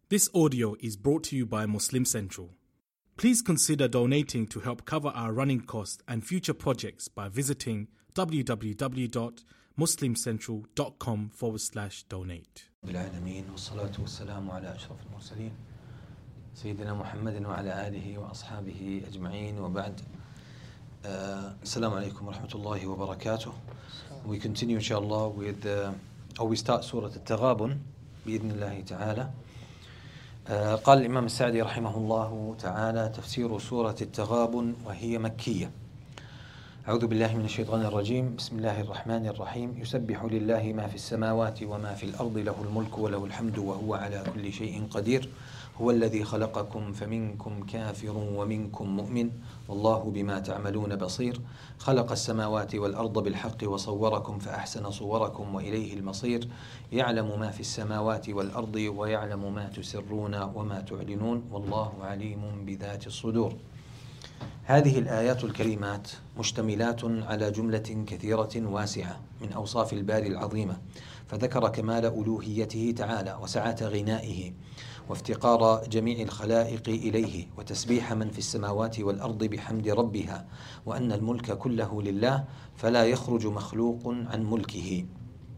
This audio is brought to you by Muslim Central. Please consider donating to help cover our running costs and future projects by visiting www.muslimcentral.com/donate. بالعالمين والصلاة والسلام على أشرف المرسلين سيدنا محمد وعلى آله وأصحابه أجمعين وبعد. السلام عليكم ورحمة الله وبركاته. We continue inshallah with we start Surah Al-Taghabun بإذن الله تعالى. قال الإمام السعدي رحمه الله تعالى: تفسير سورة التغابن وهي مكية. أعوذ بالله من الشيطان الرجيم. بسم الله الرحمن الرحيم. يسبح لله ما في السماوات وما في الأرض له الملك وله الحمد وهو على كل شيء قدير. هو الذي خلقكم فمنكم كافر ومنكم مؤمن والله بما تعملون بصير. خلق السماوات والأرض بالحق وصوركم فأحسن صوركم وإليه المصير. يعلم ما في السماوات والأرض ويعلم ما تسرون وما تعلنون والله عليم بذات الصدور. هذه الآيات الكريمات مشتملات على جملة كثيرة واسعة من أوصاف الباري العظيمة، فذكر كمال ألوهيته تعالى وسعة غنائه وافتقار جميع الخلائق إليه وتسبيح من في السماوات والأرض بحمد ربها، وأن الملك كله لله فلا يخرج مخلوق عن ملكه،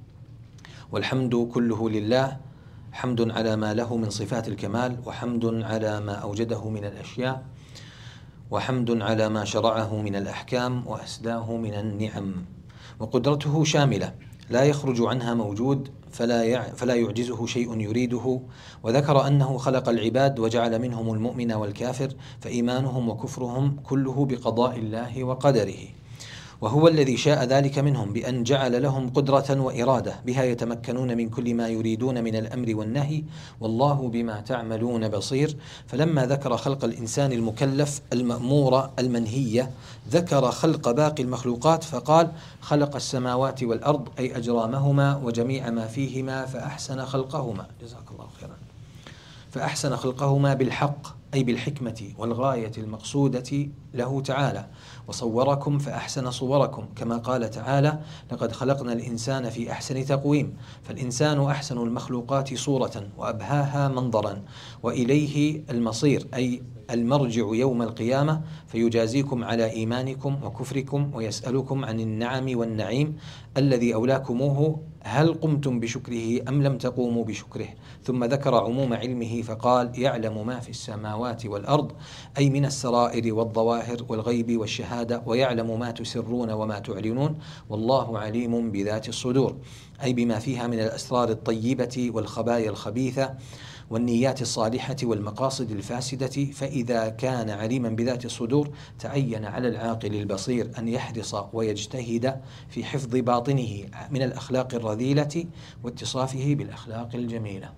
والحمد كله لله، حمد على ما له من صفات الكمال، وحمد على ما أوجده من الأشياء، وحمد على ما شرعه من الأحكام وأسداه من النعم. وقدرته شاملة لا يخرج عنها موجود فلا يعجزه شيء يريده. وذكر أنه خلق العباد وجعل منهم المؤمن والكافر، فإيمانهم وكفرهم كله بقضاء الله وقدره، وهو الذي شاء ذلك منهم بأن جعل لهم قدرة وإرادة بها يتمكنون من كل ما يريدون من الأمر والنهي، والله بما تعملون بصير. فلما ذكر خلق الإنسان المكلف المأمور المنهية ذكر خلق باقي المخلوقات فقال: خلق السماوات والأرض، أي أجرامهما وجميع ما فيهما فأحسن خلقهما. جزاك الله خيرا. فأحسن خلقهما بالحق، أي بالحكمة والغاية المقصودة له تعالى. وصوركم فأحسن صوركم، كما قال تعالى: لقد خلقنا الإنسان في أحسن تقويم. فالإنسان أحسن المخلوقات صورة وأبهاها منظرا، وإليه المصير، أي المرجع يوم القيامة، فيجازيكم على إيمانكم وكفركم ويسألكم عن النعم والنعيم الذي أولاكموه، هل قمتم بشكره أم لم تقوموا بشكره. ثم ذكر عموم علمه فقال: يعلم ما في السماوات والأرض، أي من السرائر والظواهر والغيب والشهادة، ويعلم ما تسرون وما تعلنون والله عليم بذات الصدور، أي بما فيها من الأسرار الطيبة والخبايا الخبيثة والنيات الصالحة والمقاصد الفاسدة. فإذا كان عليما بذات الصدور تعين على العاقل البصير أن يحرص ويجتهد في حفظ باطنه من الأخلاق الرذيلة واتصافه بالأخلاق الجميلة.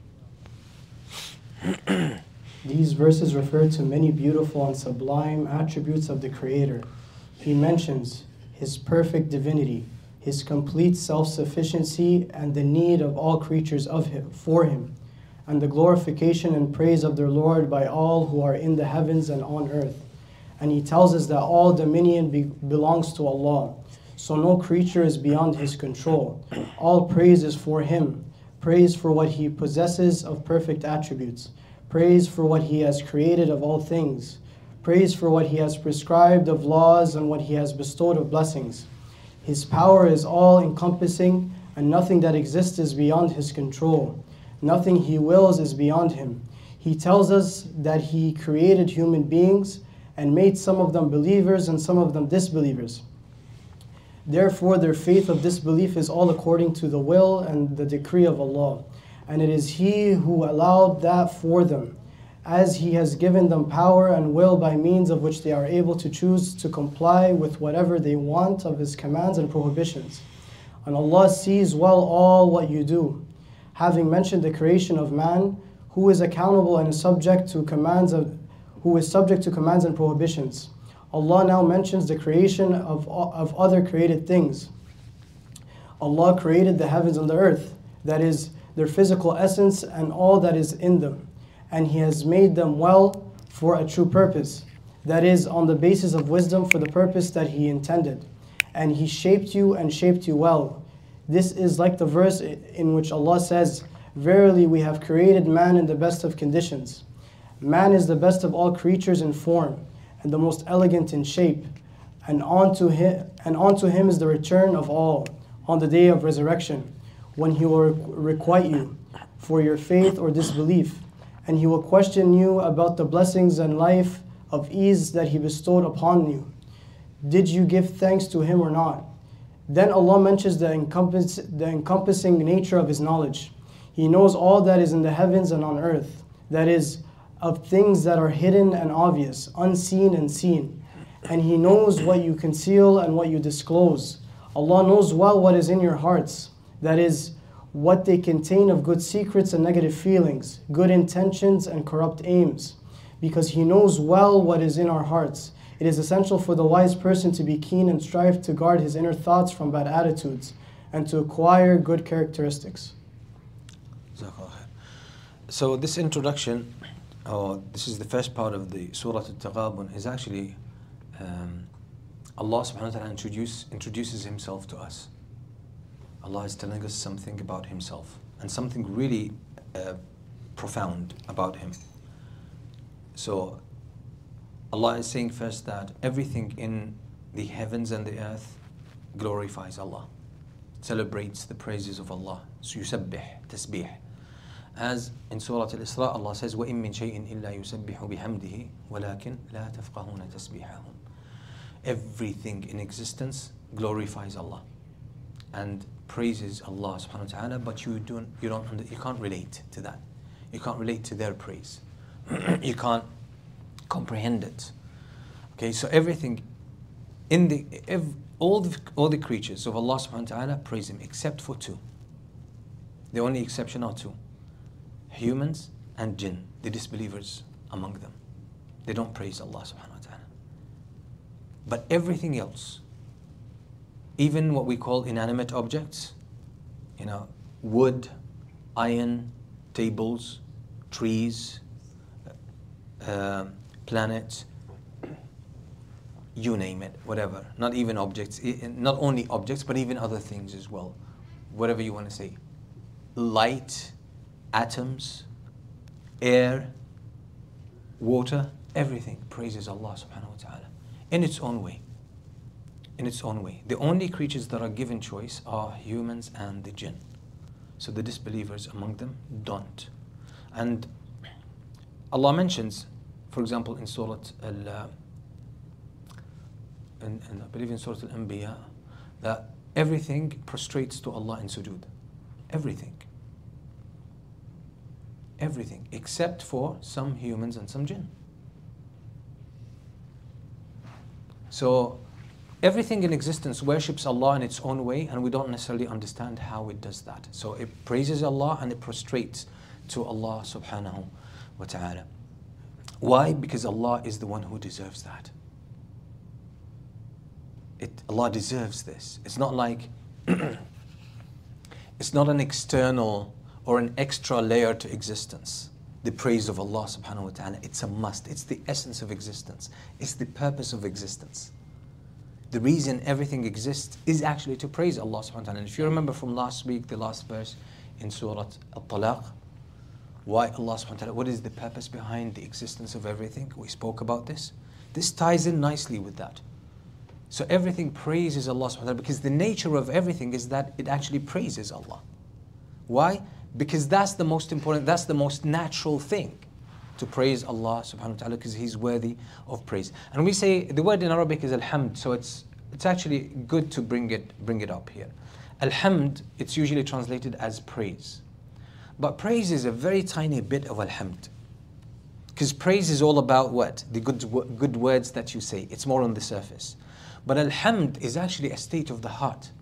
These verses refer to many beautiful and sublime attributes of the Creator. He mentions His perfect divinity, His complete self-sufficiency, and the need of all creatures for Him, and the glorification and praise of their Lord by all who are in the heavens and on earth. And He tells us that all dominion belongs to Allah, so no creature is beyond His control. All praise is for Him, praise for what He possesses of perfect attributes, praise for what He has created of all things, praise for what He has prescribed of laws and what He has bestowed of blessings. His power is all-encompassing, and nothing that exists is beyond His control. Nothing He wills is beyond Him. He tells us that He created human beings and made some of them believers and some of them disbelievers. Therefore, their faith of disbelief is all according to the will and the decree of Allah. And it is He who allowed that for them, as He has given them power and will by means of which they are able to choose to comply with whatever they want of His commands and prohibitions. And Allah sees well all what you do. Having mentioned the creation of man, who is accountable and is subject to commands and prohibitions, Allah now mentions the creation of other created things. Allah created the heavens and the earth, that is, their physical essence and all that is in them, and He has made them well for a true purpose, that is, on the basis of wisdom for the purpose that He intended. And He shaped you and shaped you well. This is like the verse in which Allah says, Verily, we have created man in the best of conditions. Man is the best of all creatures in form, and the most elegant in shape. And unto him is the return of all, on the day of resurrection, when he will requite you for your faith or disbelief. And he will question you about the blessings and life of ease that he bestowed upon you. Did you give thanks to him or not? Then Allah mentions the encompassing nature of his knowledge. He knows all that is in the heavens and on earth, that is, of things that are hidden and obvious, unseen and seen. And he knows what you conceal and what you disclose. Allah knows well what is in your hearts, that is, what they contain of good secrets and negative feelings, good intentions and corrupt aims. Because He knows well what is in our hearts. It is essential for the wise person to be keen and strive to guard his inner thoughts from bad attitudes and to acquire good characteristics. So this introduction, this is the first part of the Surah Al-Taghabun, is actually Allah subhanahu wa ta'ala introduces Himself to us. Allah is telling us something about Himself and something really profound about Him. So Allah is saying first that everything in the heavens and the earth glorifies Allah, celebrates the praises of Allah. So yusabbih, tasbih. As in Surah Al-Isra, Allah says, وَإِن مِّن شَيْءٍ إِلَّا يُسَبِّحُ بِحَمْدِهِ وَلَكِنْ لَا تَفْقَهُونَ تَسْبِيحَهُمْ. Everything in existence glorifies Allah and praises Allah subhanahu wa ta'ala, but you can't relate to that. You can't relate to their praise. You can't comprehend it. Okay, so everything in all the creatures of Allah subhanahu wa ta'ala praise Him, except for two. The only exception are two: humans and jinn, the disbelievers among them. They don't praise Allah subhanahu wa ta'ala. But everything else, even what we call inanimate objects, wood, iron, tables, trees, planets, you name it, whatever. Not even objects, not only objects, but even other things as well. Whatever you want to say. Light, atoms, air, water, everything praises Allah subhanahu wa ta'ala in its own way. In its own way. The only creatures that are given choice are humans and the jinn. So the disbelievers among them don't. And Allah mentions, for example, in Surah I believe in Surah Al-Anbiya, that everything prostrates to Allah in sujood. Everything. Everything, except for some humans and some jinn. So everything in existence worships Allah in its own way, and we don't necessarily understand how it does that. So it praises Allah and it prostrates to Allah subhanahu wa ta'ala. Why? Because Allah is the one who deserves that. Allah deserves this. It's not like it's not an external or an extra layer to existence. The praise of Allah subhanahu wa ta'ala, it's a must. It's the essence of existence. It's the purpose of existence. The reason everything exists is actually to praise Allah subhanahu wa ta'ala. And if you remember from last week, the last verse in Surah Al-Talaq, why Allah subhanahu wa ta'ala, what is the purpose behind the existence of everything? We spoke about this. This ties in nicely with that. So everything praises Allah subhanahu wa ta'ala because the nature of everything is that it actually praises Allah. Why? Because that's the most important, that's the most natural thing, to praise Allah subhanahu wa ta'ala, because He's worthy of praise. And we say, the word in Arabic is alhamd, so it's actually good to bring it up here. Alhamd, it's usually translated as praise. But praise is a very tiny bit of alhamd. Because praise is all about what? The good words that you say. It's more on the surface. But alhamd is actually a state of the heart.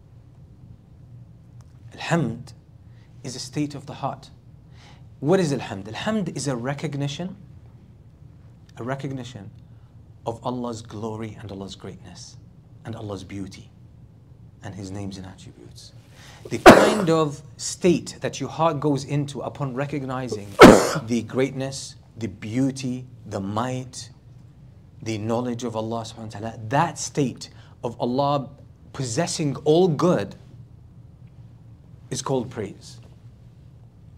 Alhamd is a state of the heart. What is alhamd? Alhamd is a recognition of Allah's glory and Allah's greatness and Allah's beauty and His names and attributes. The kind of state that your heart goes into upon recognizing the greatness, the beauty, the might, the knowledge of Allah subhanahu wa ta'ala, that state of Allah possessing all good is called praise.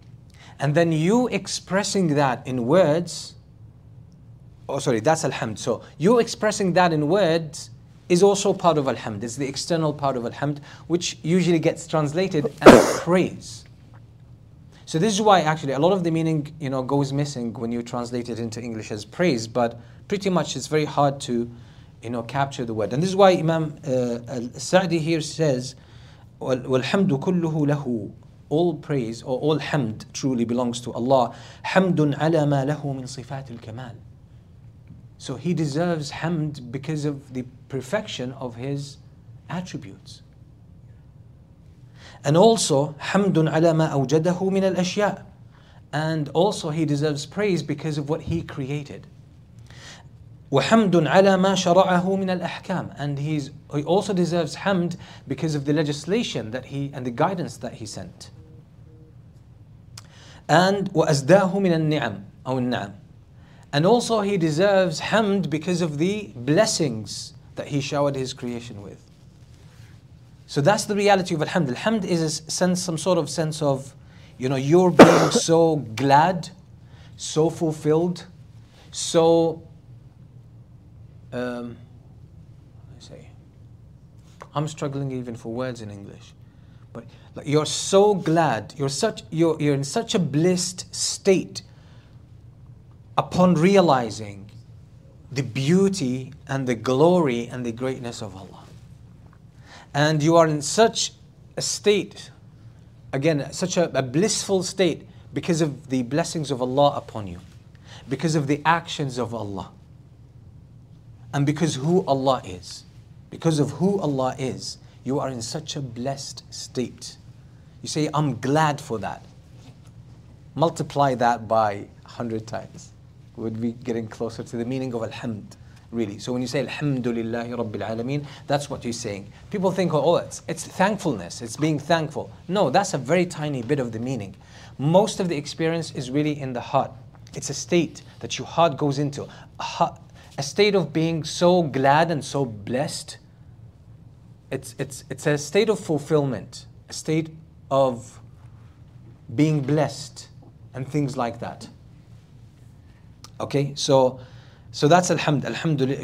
And then you expressing that in words, that's alhamd. So you expressing that in words is also part of alhamd. It's the external part of alhamd, which usually gets translated as praise. So this is why actually a lot of the meaning, goes missing when you translate it into English as praise, but pretty much it's very hard to, capture the word. And this is why Imam Sa'di here says, وَالْحَمْدُ كُلُّهُ لَهُ. All praise or all hamd truly belongs to Allah. حَمْدٌ عَلَى مَا لَهُ مِنْ صِفَاتِ الْكَمَالِ. So He deserves hamd because of the perfection of His attributes. And also, حَمْدٌ عَلَى مَا أَوْجَدَهُ مِنَ الْأَشْيَاءِ. And also He deserves praise because of what He created. وَحَمْدٌ عَلَى مَا شَرَعَهُ مِنَ الْأَحْكَامِ. And He also deserves hamd because of the legislation that and the guidance that He sent. And وَأَزْدَاهُ مِنَ النِّعَمِ أو النَّعَمِ. And also He deserves hamd because of the blessings that He showered His creation with. So that's the reality of alhamd. Alhamd is some sort of sense of, you're being so glad, so fulfilled, so, I'm struggling even for words in English. But you're so glad, you're in such a blissed state upon realizing the beauty and the glory and the greatness of Allah. And you are in such a state, again, such a blissful state because of the blessings of Allah upon you, because of the actions of Allah, and because who Allah is. Because of who Allah is, you are in such a blessed state. You say, I'm glad for that. Multiply that by 100 times. We'd be getting closer to the meaning of alhamd, really. So when you say alhamdulillahi rabbil alameen, that's what you're saying. People think, it's thankfulness, it's being thankful. No, that's a very tiny bit of the meaning. Most of the experience is really in the heart. It's a state that your heart goes into. A state of being so glad and so blessed. It's a state of fulfillment, a state of being blessed and things like that. Okay, so that's alhamd. Alhamdulillah,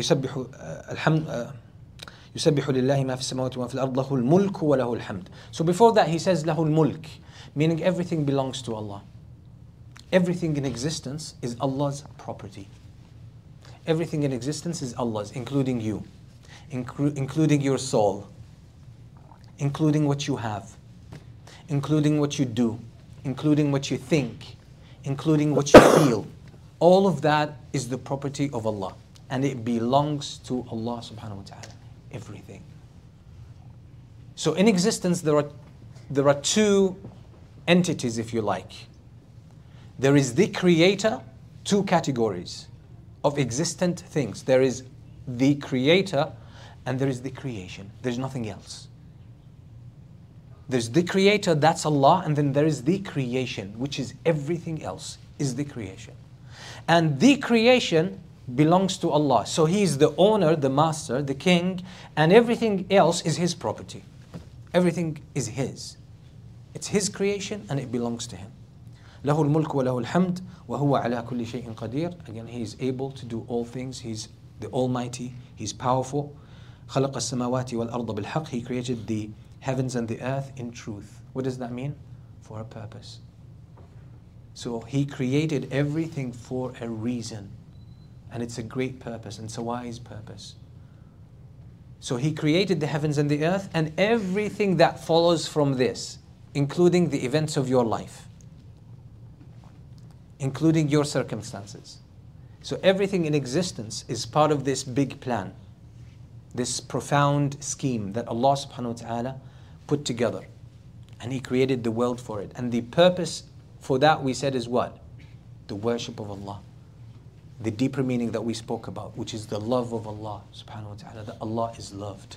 يسبح لله ما في السماوات وما في الأرض له الملك وله الحمد. So before that he says له الملك, meaning everything belongs to Allah. Everything in existence is Allah's property. Everything in existence is Allah's, including you, including your soul, including what you have, including what you do, including what you think, including what you feel. All of that is the property of Allah, and it belongs to Allah subhanahu wa ta'ala. Everything. So in existence there are two entities, if you like. There is the creator, two categories of existent things. There is the creator and there is the creation. There's nothing else. There's the creator, that's Allah, and then there is the creation, which is everything else, is the creation. And the creation belongs to Allah. So He is the owner, the master, the king, and everything else is His property. Everything is His. It's His creation and it belongs to Him. له الملك وله الحمد وهو على كل شيء قدير. Again, He is able to do all things. He's the Almighty. He's powerful. خلق السماوات والأرض بالحق. He created the heavens and the earth in truth. What does that mean? For a purpose. So He created everything for a reason. And it's a great purpose, and it's a wise purpose. So He created the heavens and the earth and everything that follows from this, including the events of your life, including your circumstances. So everything in existence is part of this big plan, this profound scheme that Allah subhanahu wa ta'ala put together. And He created the world for it. And the purpose for that, we said, is what? The worship of Allah. The deeper meaning that we spoke about, which is the love of Allah subhanahu wa ta'ala, that Allah is loved.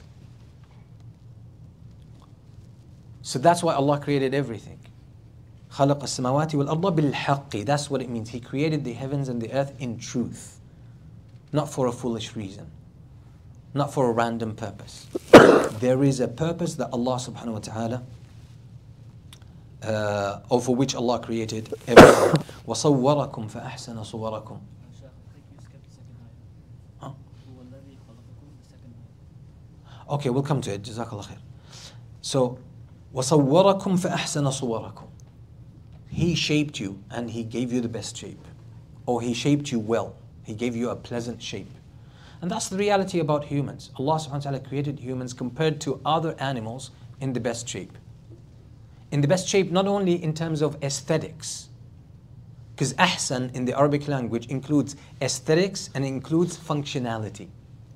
So that's why Allah created everything. خَلَقَ السَّمَاوَاتِ وَالْأَرْضَ بِالْحَقِّ. That's what it means. He created the heavens and the earth in truth. Not for a foolish reason. Not for a random purpose. There is a purpose that Allah subhanahu wa ta'ala or for which Allah created everything. وَصَوَّرَكُمْ فَأَحْسَنَ صُوَرَكُم. Huh? Okay, we'll come to it. Jazakallah khair. So, وَصَوَّرَكُمْ فَأَحْسَنَ صُوَرَكُم. He shaped you and He gave you the best shape. Or He shaped you well. He gave you a pleasant shape. And that's the reality about humans. Allah subhanahu wa ta'ala created humans compared to other animals in the best shape. In the best shape not only in terms of aesthetics, because ahsan in the Arabic language includes aesthetics and includes functionality.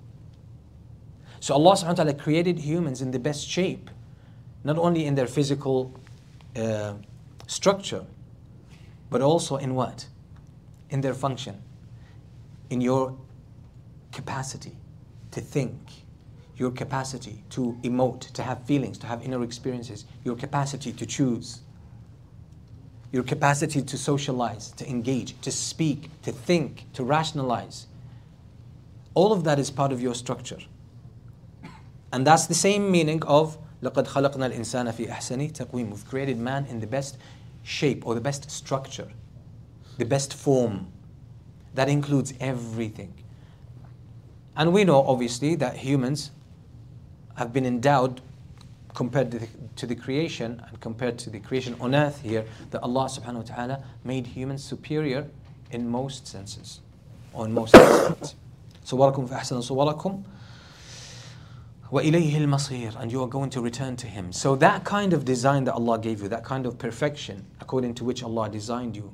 So Allah subhanahu wa ta'ala created humans in the best shape, not only in their physical structure, but also in what? In their function, in your capacity to think, your capacity to emote, to have feelings, to have inner experiences, your capacity to choose, your capacity to socialize, to engage, to speak, to think, to rationalize. All of that is part of your structure. And that's the same meaning of لَقَدْ خَلَقْنَا الْإِنسَانَ فِي أَحْسَنِ تَقْوِيمٍ. We've created man in the best shape or the best structure, the best form. That includes everything. And we know obviously that humans have been endowed, compared to the creation and compared to the creation on earth here, that Allah subhanahu wa ta'ala made humans superior in most senses, or in most aspects. صَوَّرَكُمْ فَأَحْسَنَ صُوَرَكُمْ وَإِلَيْهِ الْمَصِيرُ, and you are going to return to Him. So that kind of design that Allah gave you, that kind of perfection according to which Allah designed you,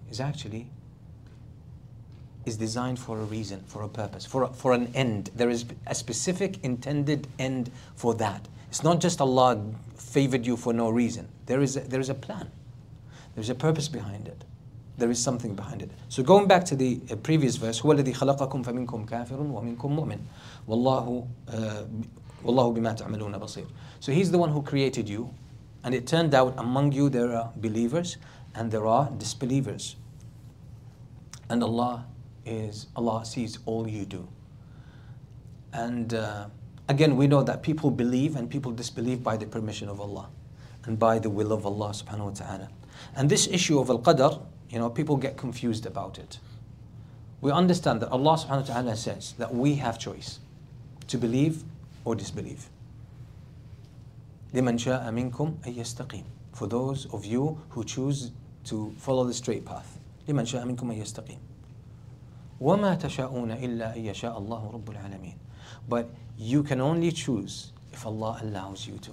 is designed for a reason, for a purpose, for an end. There is a specific intended end for that. It's not just Allah favored you for no reason. There is a plan. There's a purpose behind it. There is something behind it. So going back to the previous verse, هو الذي خلقكم فمنكم كافر ومنكم مؤمن والله بما تعملون بصير. So He's the one who created you, and it turned out among you there are believers and there are disbelievers. And Allah sees all you do. And again, we know that people believe and people disbelieve by the permission of Allah and by the will of Allah subhanahu wa ta'ala. And this issue of al-qadr, people get confused about it. We understand that Allah subhanahu wa ta'ala says that we have choice to believe or disbelieve. لِمَنْ شَاءَ مِنْكُمْ أَن يَسْتَقِيمُ. For those of you who choose to follow the straight path. لِمَنْ شَاءَ مِنْكُمْ أَن يَسْتَقِيمُ. وَمَا تَشَاءُونَ إِلَّا أَن يَشَاءَ اللَّهُ رَبُّ الْعَالَمِينَ. But you can only choose if Allah allows you to.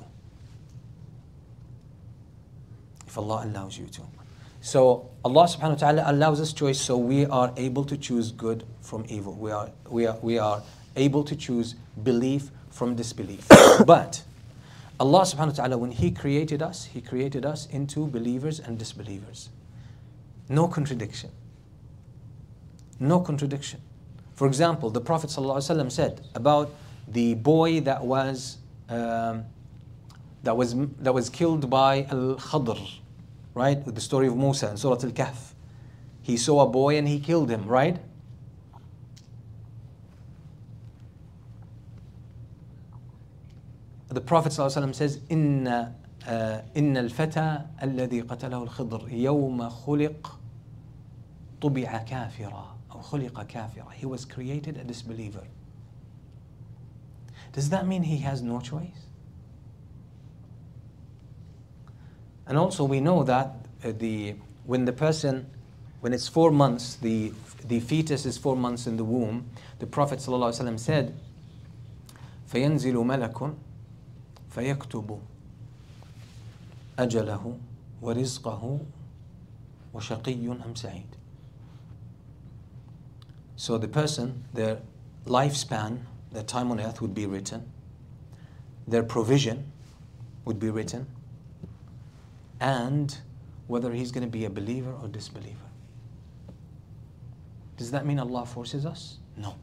If Allah allows you to. So Allah subhanahu wa ta'ala allows us choice, so we are able to choose good from evil. We are able to choose belief from disbelief. But Allah subhanahu wa ta'ala, when He created us into believers and disbelievers. No contradiction. No contradiction. For example, the Prophet ﷺ said about the boy that was killed by Al-Khadr, right? With the story of Musa in Surah Al-Kahf. He saw a boy and he killed him, right? The Prophet ﷺ says, إِنَّ الْفَتَى الَّذِي قَتَلَهُ الْخِضْرِ يَوْمَ خُلِقَ طُبِعَ كَافِرًا أو خُلِقَ كَافِرًا. He was created a disbeliever. Does that mean he has no choice? And also we know that when it's 4 months, the fetus is 4 months in the womb, the Prophet ﷺ said, فَيَنْزِلُ مَلَكٌ فَيَكْتُبُ أَجَلَهُ وَرِزْقَهُ وَشَقِيٌّ أَمْ سَعِيدٌ. So the person, their lifespan, their time on earth would be written, their provision would be written, and whether he's going to be a believer or disbeliever. Does that mean Allah forces us? No.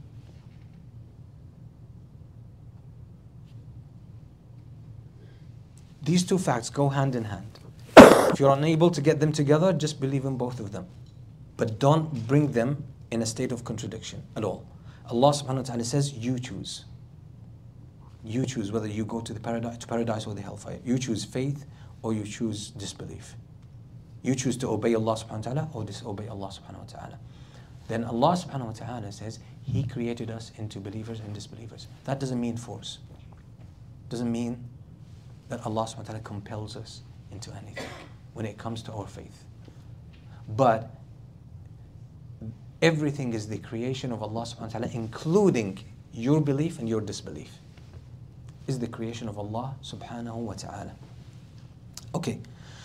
These two facts go hand in hand. If you're unable to get them together, just believe in both of them. But don't bring them in a state of contradiction at all. Allah subhanahu wa ta'ala says, you choose. You choose whether you go to the paradise or the hellfire. You choose faith or you choose disbelief. You choose to obey Allah subhanahu wa ta'ala or disobey Allah subhanahu wa ta'ala. Then Allah subhanahu wa ta'ala says He created us into believers and disbelievers. That doesn't mean force. Doesn't mean that Allah subhanahu wa ta'ala compels us into anything when it comes to our faith. But everything is the creation of Allah subhanahu wa ta'ala, including your belief and your disbelief, is the creation of Allah subhanahu wa ta'ala. Okay.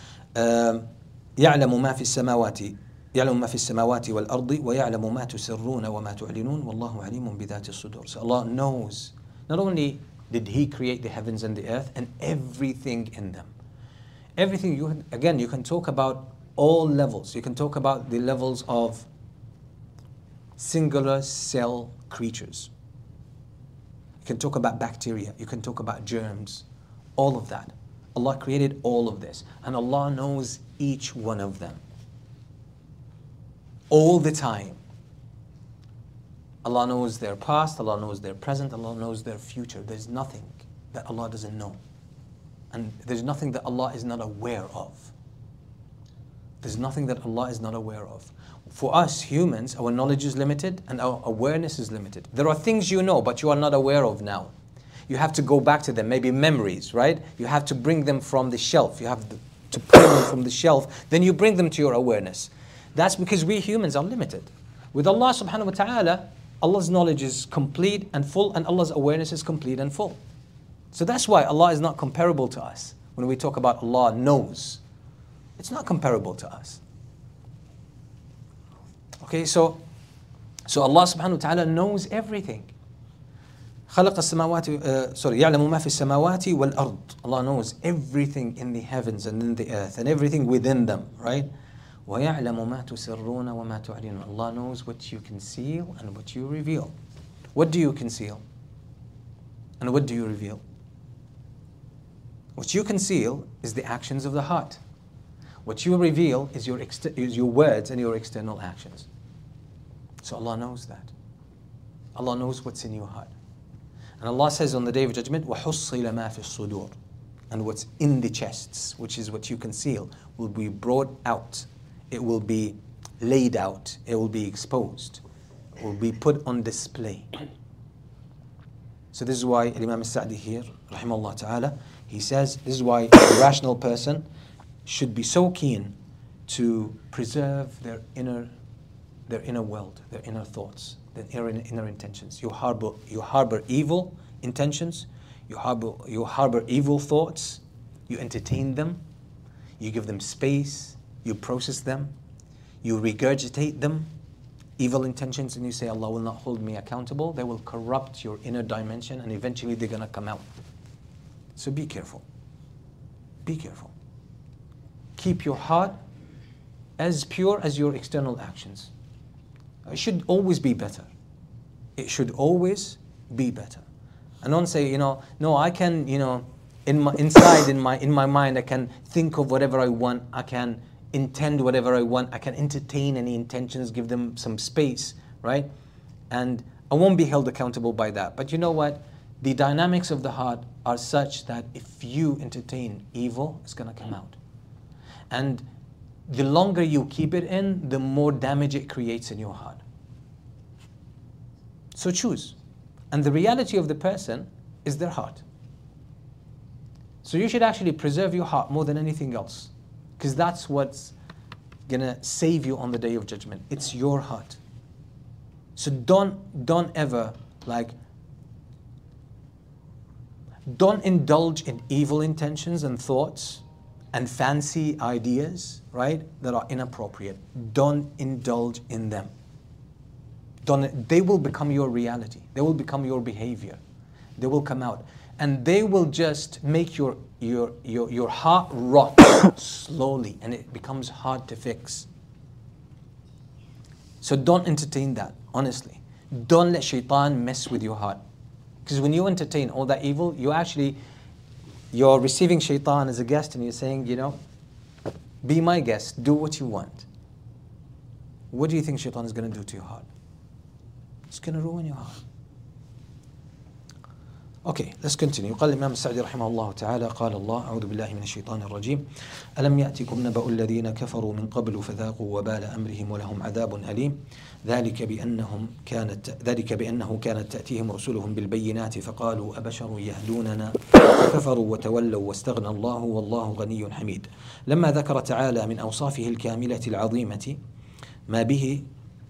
يعلم ما في السماوات يعلم ما في السماوات والأرض ويعلم ما تسرون وما تعلنون والله عليم بذات الصدور. So Allah knows, not only did He create the heavens and the earth and everything in them. Everything, you can talk about all levels. You can talk about the levels of singular cell creatures. You can talk about bacteria. You can talk about germs. All of that. Allah created all of this. And Allah knows each one of them. All the time. Allah knows their past, Allah knows their present, Allah knows their future. There's nothing that Allah doesn't know. And there's nothing that Allah is not aware of. There's nothing that Allah is not aware of. For us humans, our knowledge is limited and our awareness is limited. There are things you know, but you are not aware of now. You have to go back to them, maybe memories, right? You have to bring them from the shelf. You have to pull them from the shelf. Then you bring them to your awareness. That's because we humans are limited. With Allah subhanahu wa ta'ala, Allah's knowledge is complete and full, and Allah's awareness is complete and full. So that's why Allah is not comparable to us. When we talk about Allah knows, it's not comparable to us. Okay, so Allah subhanahu wa ta'ala knows everything. خلق السماوات يعلم ما في السماوات والأرض. Allah knows everything in the heavens and in the earth and everything within them, right? وَيَعْلَمُ مَا تُسِرُّونَ وَمَا تُعْلِنُونَ. Allah knows what you conceal and what you reveal. What do you conceal? And what do you reveal? What you conceal is the actions of the heart. What you reveal is your words and your external actions. So Allah knows that. Allah knows what's in your heart. And Allah says on the Day of Judgment, وَحُصِّلَ مَا فِي الصُّدُورِ. And what's in the chests, which is what you conceal, will be brought out. It will be laid out. It will be exposed. It will be put on display. So this is why Imam al-Sa'di here, rahimahullah ta'ala, he says, this is why a rational person should be so keen to preserve their inner world, their inner thoughts, their inner intentions. You harbor evil intentions, you harbor evil thoughts, you entertain them, you give them space, you process them, you regurgitate them, evil intentions, and you say, Allah will not hold me accountable. They will corrupt your inner dimension and eventually they're going to come out. So be careful. Be careful. Keep your heart as pure as your external actions. It should always be better. It should always be better. And don't say, no, I can, in my mind, I can think of whatever I want. I can intend whatever I want. I can entertain any intentions, give them some space, right? And I won't be held accountable by that. But you know what? The dynamics of the heart are such that if you entertain evil, it's going to come out. And the longer you keep it in, the more damage it creates in your heart. So choose. And the reality of the person is their heart. So you should actually preserve your heart more than anything else. Because that's what's going to save you on the Day of Judgment. It's your heart. So don't ever, don't indulge in evil intentions and thoughts and fancy ideas, right, that are inappropriate. Don't indulge in them. They will become your reality. They will become your behavior. They will come out. And they will just make your heart rot slowly, and it becomes hard to fix. So don't entertain that, honestly. Don't let shaitan mess with your heart. Because when you entertain all that evil, you're receiving shaitan as a guest and you're saying, be my guest, do what you want. What do you think shaitan is going to do to your heart? It's going to ruin your heart. Okay, let's continue. قال الإمام السعدي رحمه الله تعالى قال الله أعوذ بالله من الشيطان الرجيم ألم يأتكم نبأ الذين كفروا من قبل فذاقوا وبال أمرهم ولهم عذاب أليم ذلك بأنه كانت تأتيهم رسلهم بالبينات فقالوا أبشر يهدوننا فكفروا وتولوا واستغنى الله والله غني حميد. لما ذكر تعالى من أوصافه الكاملة العظيمة ما به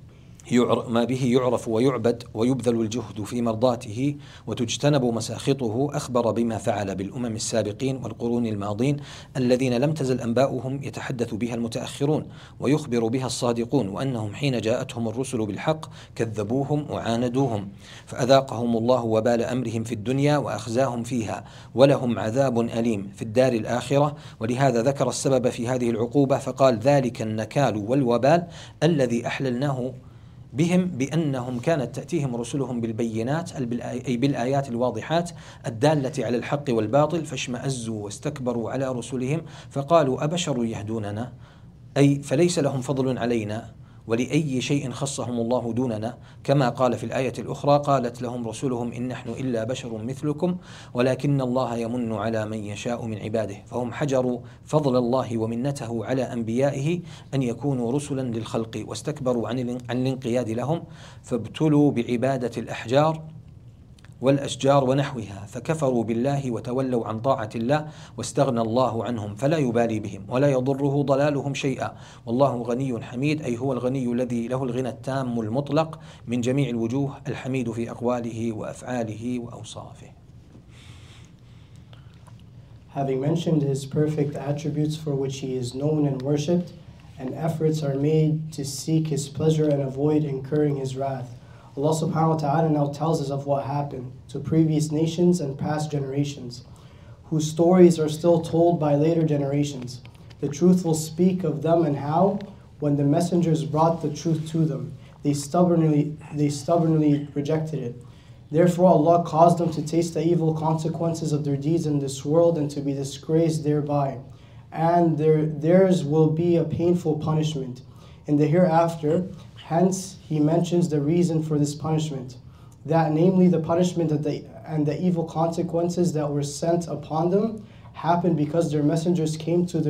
يعرف ويعبد ويبذل الجهد في مرضاته وتجتنب مساخطه أخبر بما فعل بالأمم السابقين والقرون الماضين الذين لم تزل أنباؤهم يتحدث بها المتأخرون ويخبر بها الصادقون وأنهم حين جاءتهم الرسل بالحق كذبوهم وعاندوهم فأذاقهم الله وبال أمرهم في الدنيا وأخزاهم فيها ولهم عذاب أليم في الدار الآخرة. ولهذا ذكر السبب في هذه العقوبة فقال ذلك النكال والوبال الذي أحللناه بهم بأنهم كانت تأتيهم رسلهم بالبينات أي بالآيات الواضحات الدالة على الحق والباطل فاشمأزوا واستكبروا على رسلهم فقالوا أبشر يهدوننا أي فليس لهم فضل علينا ولأي شيء خصهم الله دوننا كما قال في الآية الأخرى قالت لهم رسلهم إن نحن إلا بشر مثلكم ولكن الله يمن على من يشاء من عباده فهم حجروا فضل الله ومنته على أنبيائه أن يكونوا رسلا للخلق واستكبروا عن الانقياد لهم فابتلوا بعبادة الأحجار والأشجار ونحوها فكفروا بالله وتولوا عن طاعة الله واستغنى الله عنهم فلا يبالي بهم ولا يضره ضلالهم شيئا والله غني حميد أي هو الغني الذي له الغنى التام المطلق من جميع الوجوه الحميد في أقواله وأفعاله وأوصافه. Having mentioned his perfect attributes for which he is known and worshipped, and efforts are made to seek his pleasure and avoid incurring his wrath, Allah subhanahu wa ta'ala now tells us of what happened to previous nations and past generations, whose stories are still told by later generations. The truth will speak of them and how, when the messengers brought the truth to them, they stubbornly rejected it. Therefore Allah caused them to taste the evil consequences of their deeds in this world and to be disgraced thereby. And theirs will be a painful punishment in the hereafter. Hence, he mentions the reason for this punishment, that namely the punishment and the evil consequences that were sent upon them happened because their messengers came to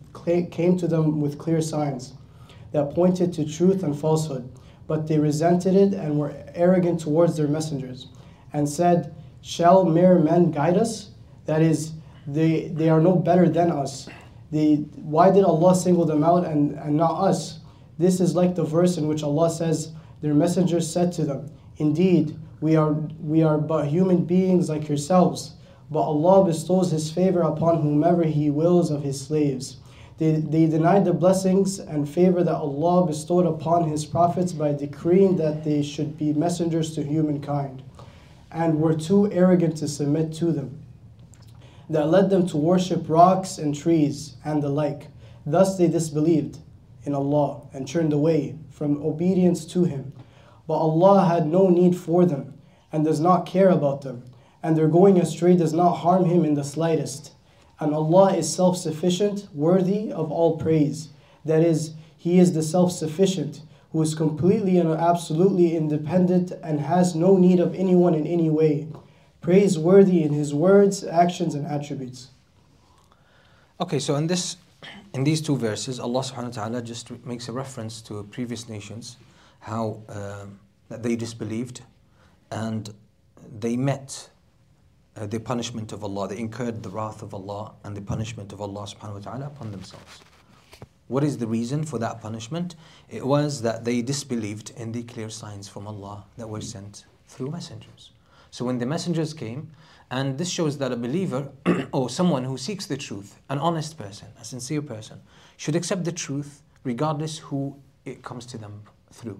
them with clear signs that pointed to truth and falsehood, but they resented it and were arrogant towards their messengers, and said, "Shall mere men guide us?" That is, they are no better than us. Why did Allah single them out and not us? This is like the verse in which Allah says, their messengers said to them, "Indeed, we are but human beings like yourselves, but Allah bestows His favor upon whomever He wills of His slaves." They denied the blessings and favor that Allah bestowed upon His prophets by decreeing that they should be messengers to humankind, and were too arrogant to submit to them. That led them to worship rocks and trees and the like. Thus they disbelieved in Allah and turned away from obedience to Him. But Allah had no need for them and does not care about them, and their going astray does not harm Him in the slightest. And Allah is self-sufficient, worthy of all praise. That is, He is the self-sufficient, who is completely and absolutely independent and has no need of anyone in any way, praiseworthy in His words, actions, and attributes. Okay, so in these two verses, Allah subhanahu wa ta'ala just makes a reference to previous nations, how that they disbelieved and they met the punishment of Allah. They incurred the wrath of Allah and the punishment of Allah subhanahu wa ta'ala upon themselves. What is the reason for that punishment? It was that they disbelieved in the clear signs from Allah that were sent through messengers. So when the messengers came, and this shows that a believer or someone who seeks the truth, an honest person, a sincere person, should accept the truth regardless who it comes to them through.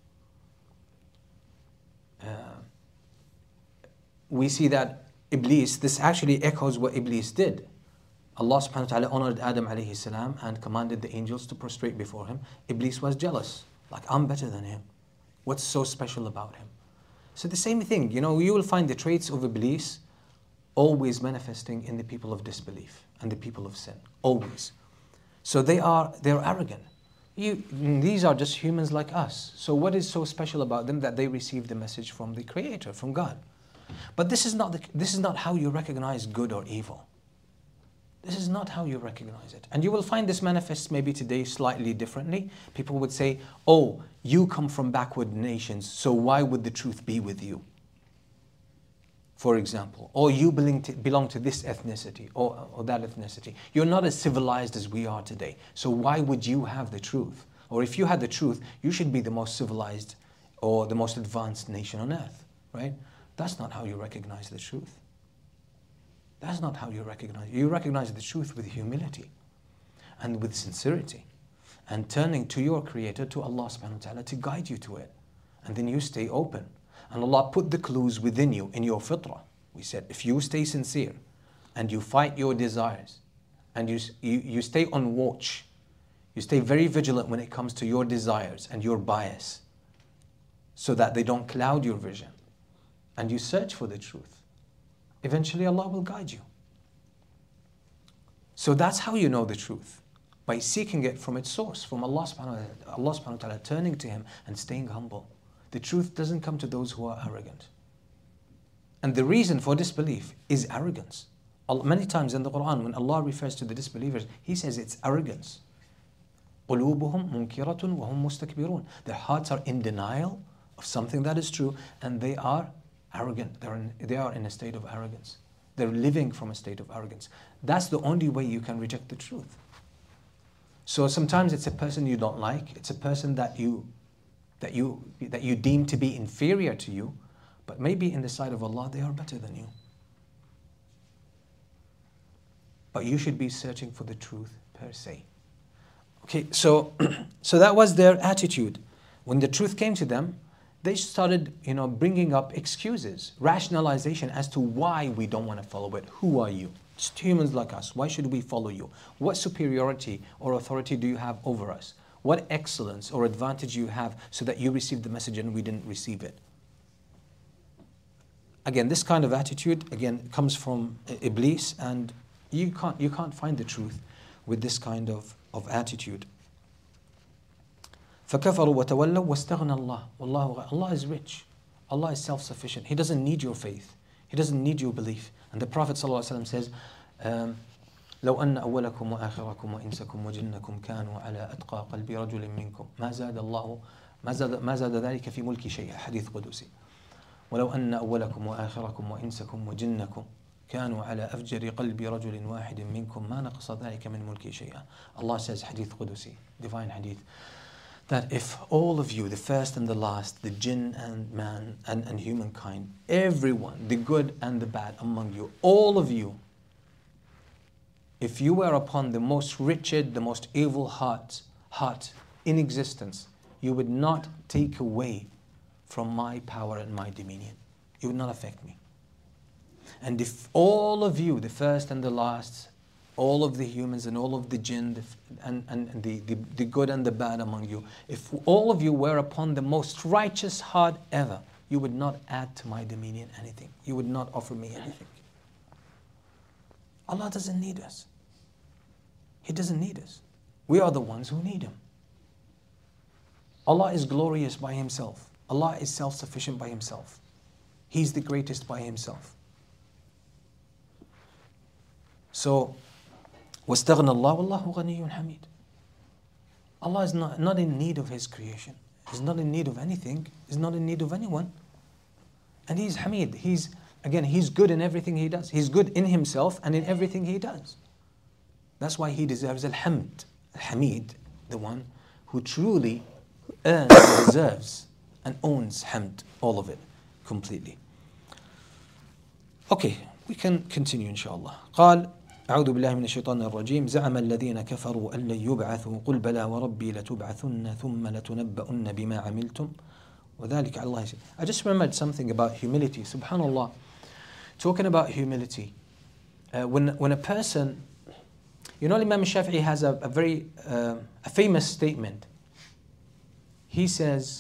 We see that Iblis, this actually echoes what Iblis did. Allah subhanahu wa ta'ala honored Adam alayhi salam and commanded the angels to prostrate before him. Iblis was jealous, like, I'm better than him. What's so special about him? So the same thing, you will find the traits of Iblis always manifesting in the people of disbelief and the people of sin, always. So they're arrogant. These are just humans like us. So what is so special about them that they receive the message from the Creator, from God? But this is not how you recognize good or evil. This is not how you recognize it. And you will find this manifests maybe today slightly differently. People would say, oh, you come from backward nations, so why would the truth be with you? For example, or you belong to this ethnicity or that ethnicity. You're not as civilized as we are today, so why would you have the truth? Or if you had the truth, you should be the most civilized or the most advanced nation on earth, right? That's not how you recognize the truth. That's not how you recognize. You recognize the truth with humility and with sincerity and turning to your Creator, to Allah subhanahu wa ta'ala, to guide you to it. And then you stay open. And Allah put the clues within you, in your fitrah. We said, if you stay sincere and you fight your desires and you stay on watch, you stay very vigilant when it comes to your desires and your bias so that they don't cloud your vision, and you search for the truth, eventually Allah will guide you. So that's how you know the truth, by seeking it from its source, from Allah subhanahu wa ta'ala, turning to Him and staying humble. The truth doesn't come to those who are arrogant. And the reason for disbelief is arrogance. Many times in the Quran, when Allah refers to the disbelievers, He says it's arrogance. قُلُوبُهُمْ مُنْكِرَةٌ وَهُمْ مُسْتَكْبِرُونَ. Their hearts are in denial of something that is true, and they are arrogant. They are in a state of arrogance. They're living from a state of arrogance. That's the only way you can reject the truth. So sometimes it's a person you don't like. It's a person that you deem to be inferior to you, but maybe in the sight of Allah they are better than you. But you should be searching for the truth per se. Okay, so that was their attitude. When the truth came to them, they started, bringing up excuses, rationalization as to why we don't want to follow it. Who are you? Just humans like us. Why should we follow you? What superiority or authority do you have over us? What excellence or advantage you have so that you received the message and we didn't receive it? Again, this kind of attitude, comes from Iblis, and you can't find the truth with this kind of attitude. فَكَفَرُوا وَتَوَلَّوْا وَاسْتَغْنَى اللَّهُ وَاللَّهُ Allah is rich. Allah is self-sufficient. He doesn't need your faith. He doesn't need your belief. And the Prophet ﷺ says, لو أن أولكم وآخركم وإنسكم وجنكم كانوا على أتقى قلب رجل منكم ما زاد ذلك في ملك شيئا. حديث قدسي. ولو أن أولكم وآخركم وإنسكم وجنكم كانوا على أفجر قلب رجل واحد منكم ما نقص ذلك من ملك شيئا. Allah says, Hadith Qudusi, divine hadith, that if all of you, the first and the last, the jinn and man and humankind, everyone, the good and the bad among you, all of you, if you were upon the most wretched, the most evil heart in existence, you would not take away from my power and my dominion. It would not affect me. And if all of you, the first and the last, all of the humans and all of the jinn and the good and the bad among you, if all of you were upon the most righteous heart ever, you would not add to my dominion anything. You would not offer me anything. Allah doesn't need us. He doesn't need us. We are the ones who need Him. Allah is glorious by Himself. Allah is self-sufficient by Himself. He's the greatest by Himself. So, وَاسْتَغْنَى اللَّهُ وَاللَّهُ غَنِيٌّ حَمِيدٌ. Allah is not in need of His creation. He's not in need of anything. He's not in need of anyone. And He's Hamid. He's good in everything He does. He's good in Himself and in everything He does. That's why He deserves Al-Hamd. Al-Hamid, the one who truly earns, deserves, and owns Hamd, all of it, completely. Okay, we can continue inshallah. قال أعوذ بالله من الشيطان الرجيم زعم الذين كفروا أن لن يبعثوا قل بلى وربي لتبعثن ثم لتنبؤن بما عملتم وذلك على الله يسير. I just remembered something about humility. Subhanallah, talking about humility. When a person, Imam Shafi'i has a very famous statement. He says,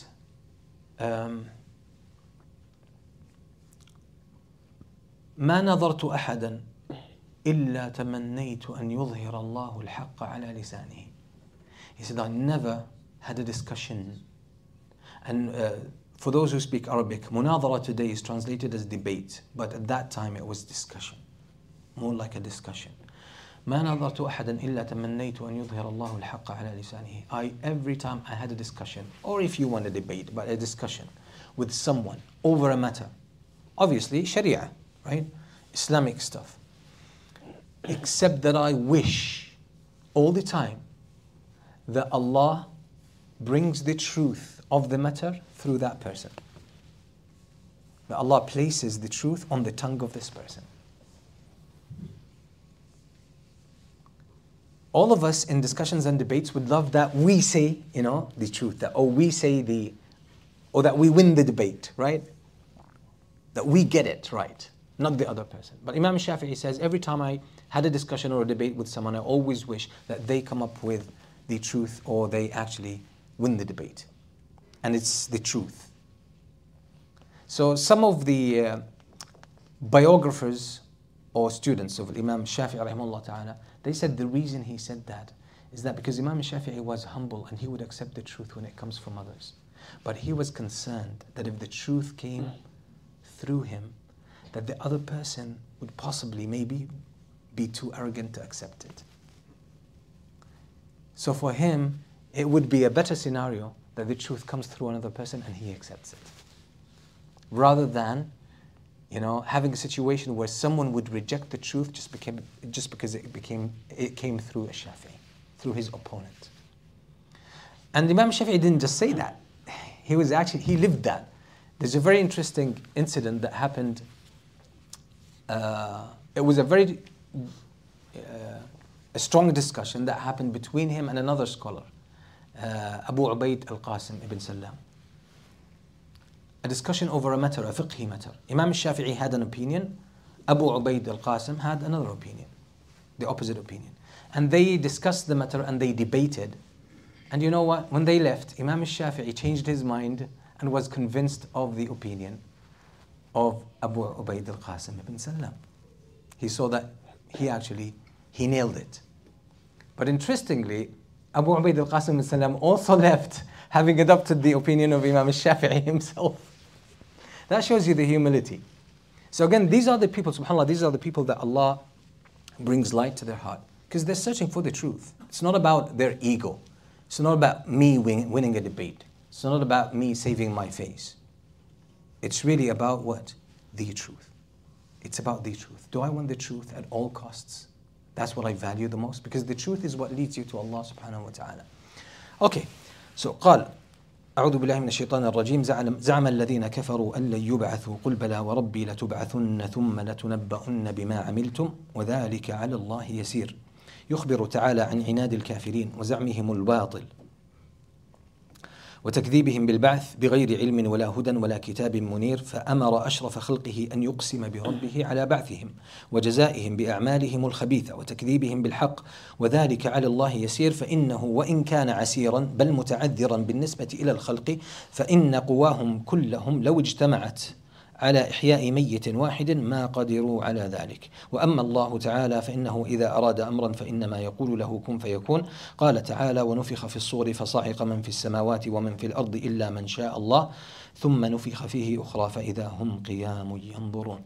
ما نظرت أحدا إلا تمنيت أن يظهر الله الحق على لسانه. He said, I never had a discussion for those who speak Arabic, munadhara today is translated as debate, but at that time it was discussion, more like a discussion. ما نظرت أحدا إلا تمنيت أن يظهر الله الحق على لسانه. Every time I had a discussion, or if you want a debate, but a discussion with someone over a matter, obviously Sharia, right? Islamic stuff. Except that I wish all the time that Allah brings the truth of the matter through that person. That Allah places the truth on the tongue of this person. All of us in discussions and debates would love that we say, the truth, that or that we win the debate, right? That we get it right, not the other person. But Imam Shafi'i says, every time I had a discussion or a debate with someone, I always wish that they come up with the truth or they actually win the debate. And it's the truth. So some of the biographers or students of Imam Shafi'i rahimahullah ta'ala, they said the reason he said that is that because Imam Shafi'i was humble and he would accept the truth when it comes from others. But he was concerned that if the truth came through him, that the other person would possibly maybe be too arrogant to accept it. So for him, it would be a better scenario that the truth comes through another person and he accepts it. Rather than, having a situation where someone would reject the truth just because it came through a Shafi'i, through his opponent. And Imam Shafi'i didn't just say that. He lived that. There's a very interesting incident that happened. It was a strong discussion that happened between him and another scholar, Abu Ubaid al-Qasim ibn Salam. A discussion over a matter, a fiqhi matter. Imam Shafi'i had an opinion, Abu Ubaid al-Qasim had another opinion, the opposite opinion. And they discussed the matter and they debated. And you know what? When they left, Imam Shafi'i changed his mind and was convinced of the opinion of Abu Ubaid al-Qasim ibn Salam. He saw that he nailed it. But interestingly, Abu Ubaid al-Qasim ibn Salam also left having adopted the opinion of Imam Shafi'i himself. That shows you the humility. So again, these are the people, subhanAllah, these are the people that Allah brings light to their heart. Because they're searching for the truth. It's not about their ego. It's not about me winning a debate. It's not about me saving my face. It's really about what? The truth. It's about the truth. Do I want the truth at all costs? That's what I value the most, because the truth is what leads you to Allah subhanahu wa ta'ala. Okay, so قال أعوذ بالله من الشيطان الرجيم زعم الذين كفروا أن لن يبعثوا قل بلى وربي لتبعثن ثم لتنبؤن بما عملتم وذلك على الله يسير. يخبر تعالى عن عناد الكافرين وزعمهم الباطل وتكذيبهم بالبعث بغير علم ولا هدى ولا كتاب منير، فأمر أشرف خلقه أن يقسم بربه على بعثهم وجزائهم بأعمالهم الخبيثة وتكذيبهم بالحق وذلك على الله يسير، فإنه وإن كان عسيرا بل متعذرا بالنسبة إلى الخلق، فإن قواهم كلهم لو اجتمعت على إحياء ميت واحد ما قدروا على ذلك. وأما الله تعالى فإنه إذا أراد أمرا فإنما يقول له كن فيكون. قال تعالى ونفخ في الصور فصعق من في السماوات ومن في الأرض إلا من شاء الله ثم نفخ فيه أخرى فإذا هم قيام ينظرون.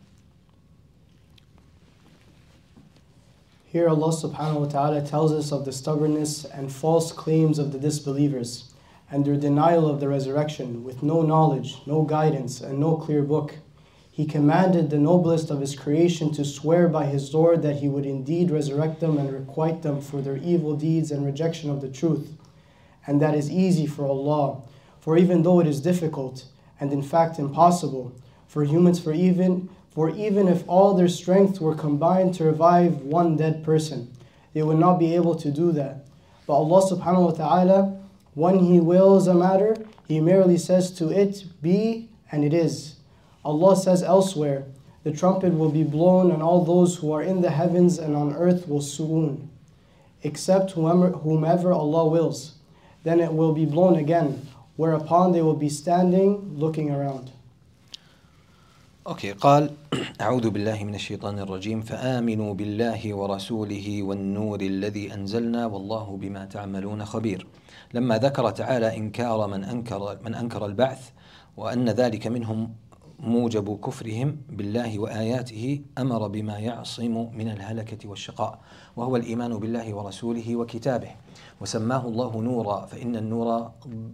Here Allah subhanahu wa ta'ala tells us of the stubbornness and false claims of the disbelievers and their denial of the resurrection with no knowledge, no guidance, and no clear book. He commanded the noblest of His creation to swear by His Lord that He would indeed resurrect them and requite them for their evil deeds and rejection of the truth. And that is easy for Allah, for even though it is difficult, and in fact impossible, for humans, for even if all their strength were combined to revive one dead person, they would not be able to do that. But Allah subhanahu wa ta'ala, when He wills a matter, He merely says to it, be, and it is. Allah says elsewhere, the trumpet will be blown and all those who are in the heavens and on earth will swoon, except whomever Allah wills. Then it will be blown again, whereupon they will be standing, looking around. Okay, قال أعوذ بالله من الشيطان الرجيم فآمنوا بالله ورسوله والنور الذي أنزلنا والله بما تعملون خبير. لما ذكر تعالى إنكار من أنكر البعث وأن ذلك منهم موجب كفرهم بالله وآياته أمر بما يعصم من الهلكة والشقاء وهو الإيمان بالله ورسوله وكتابه وسماه الله نورا فإن النور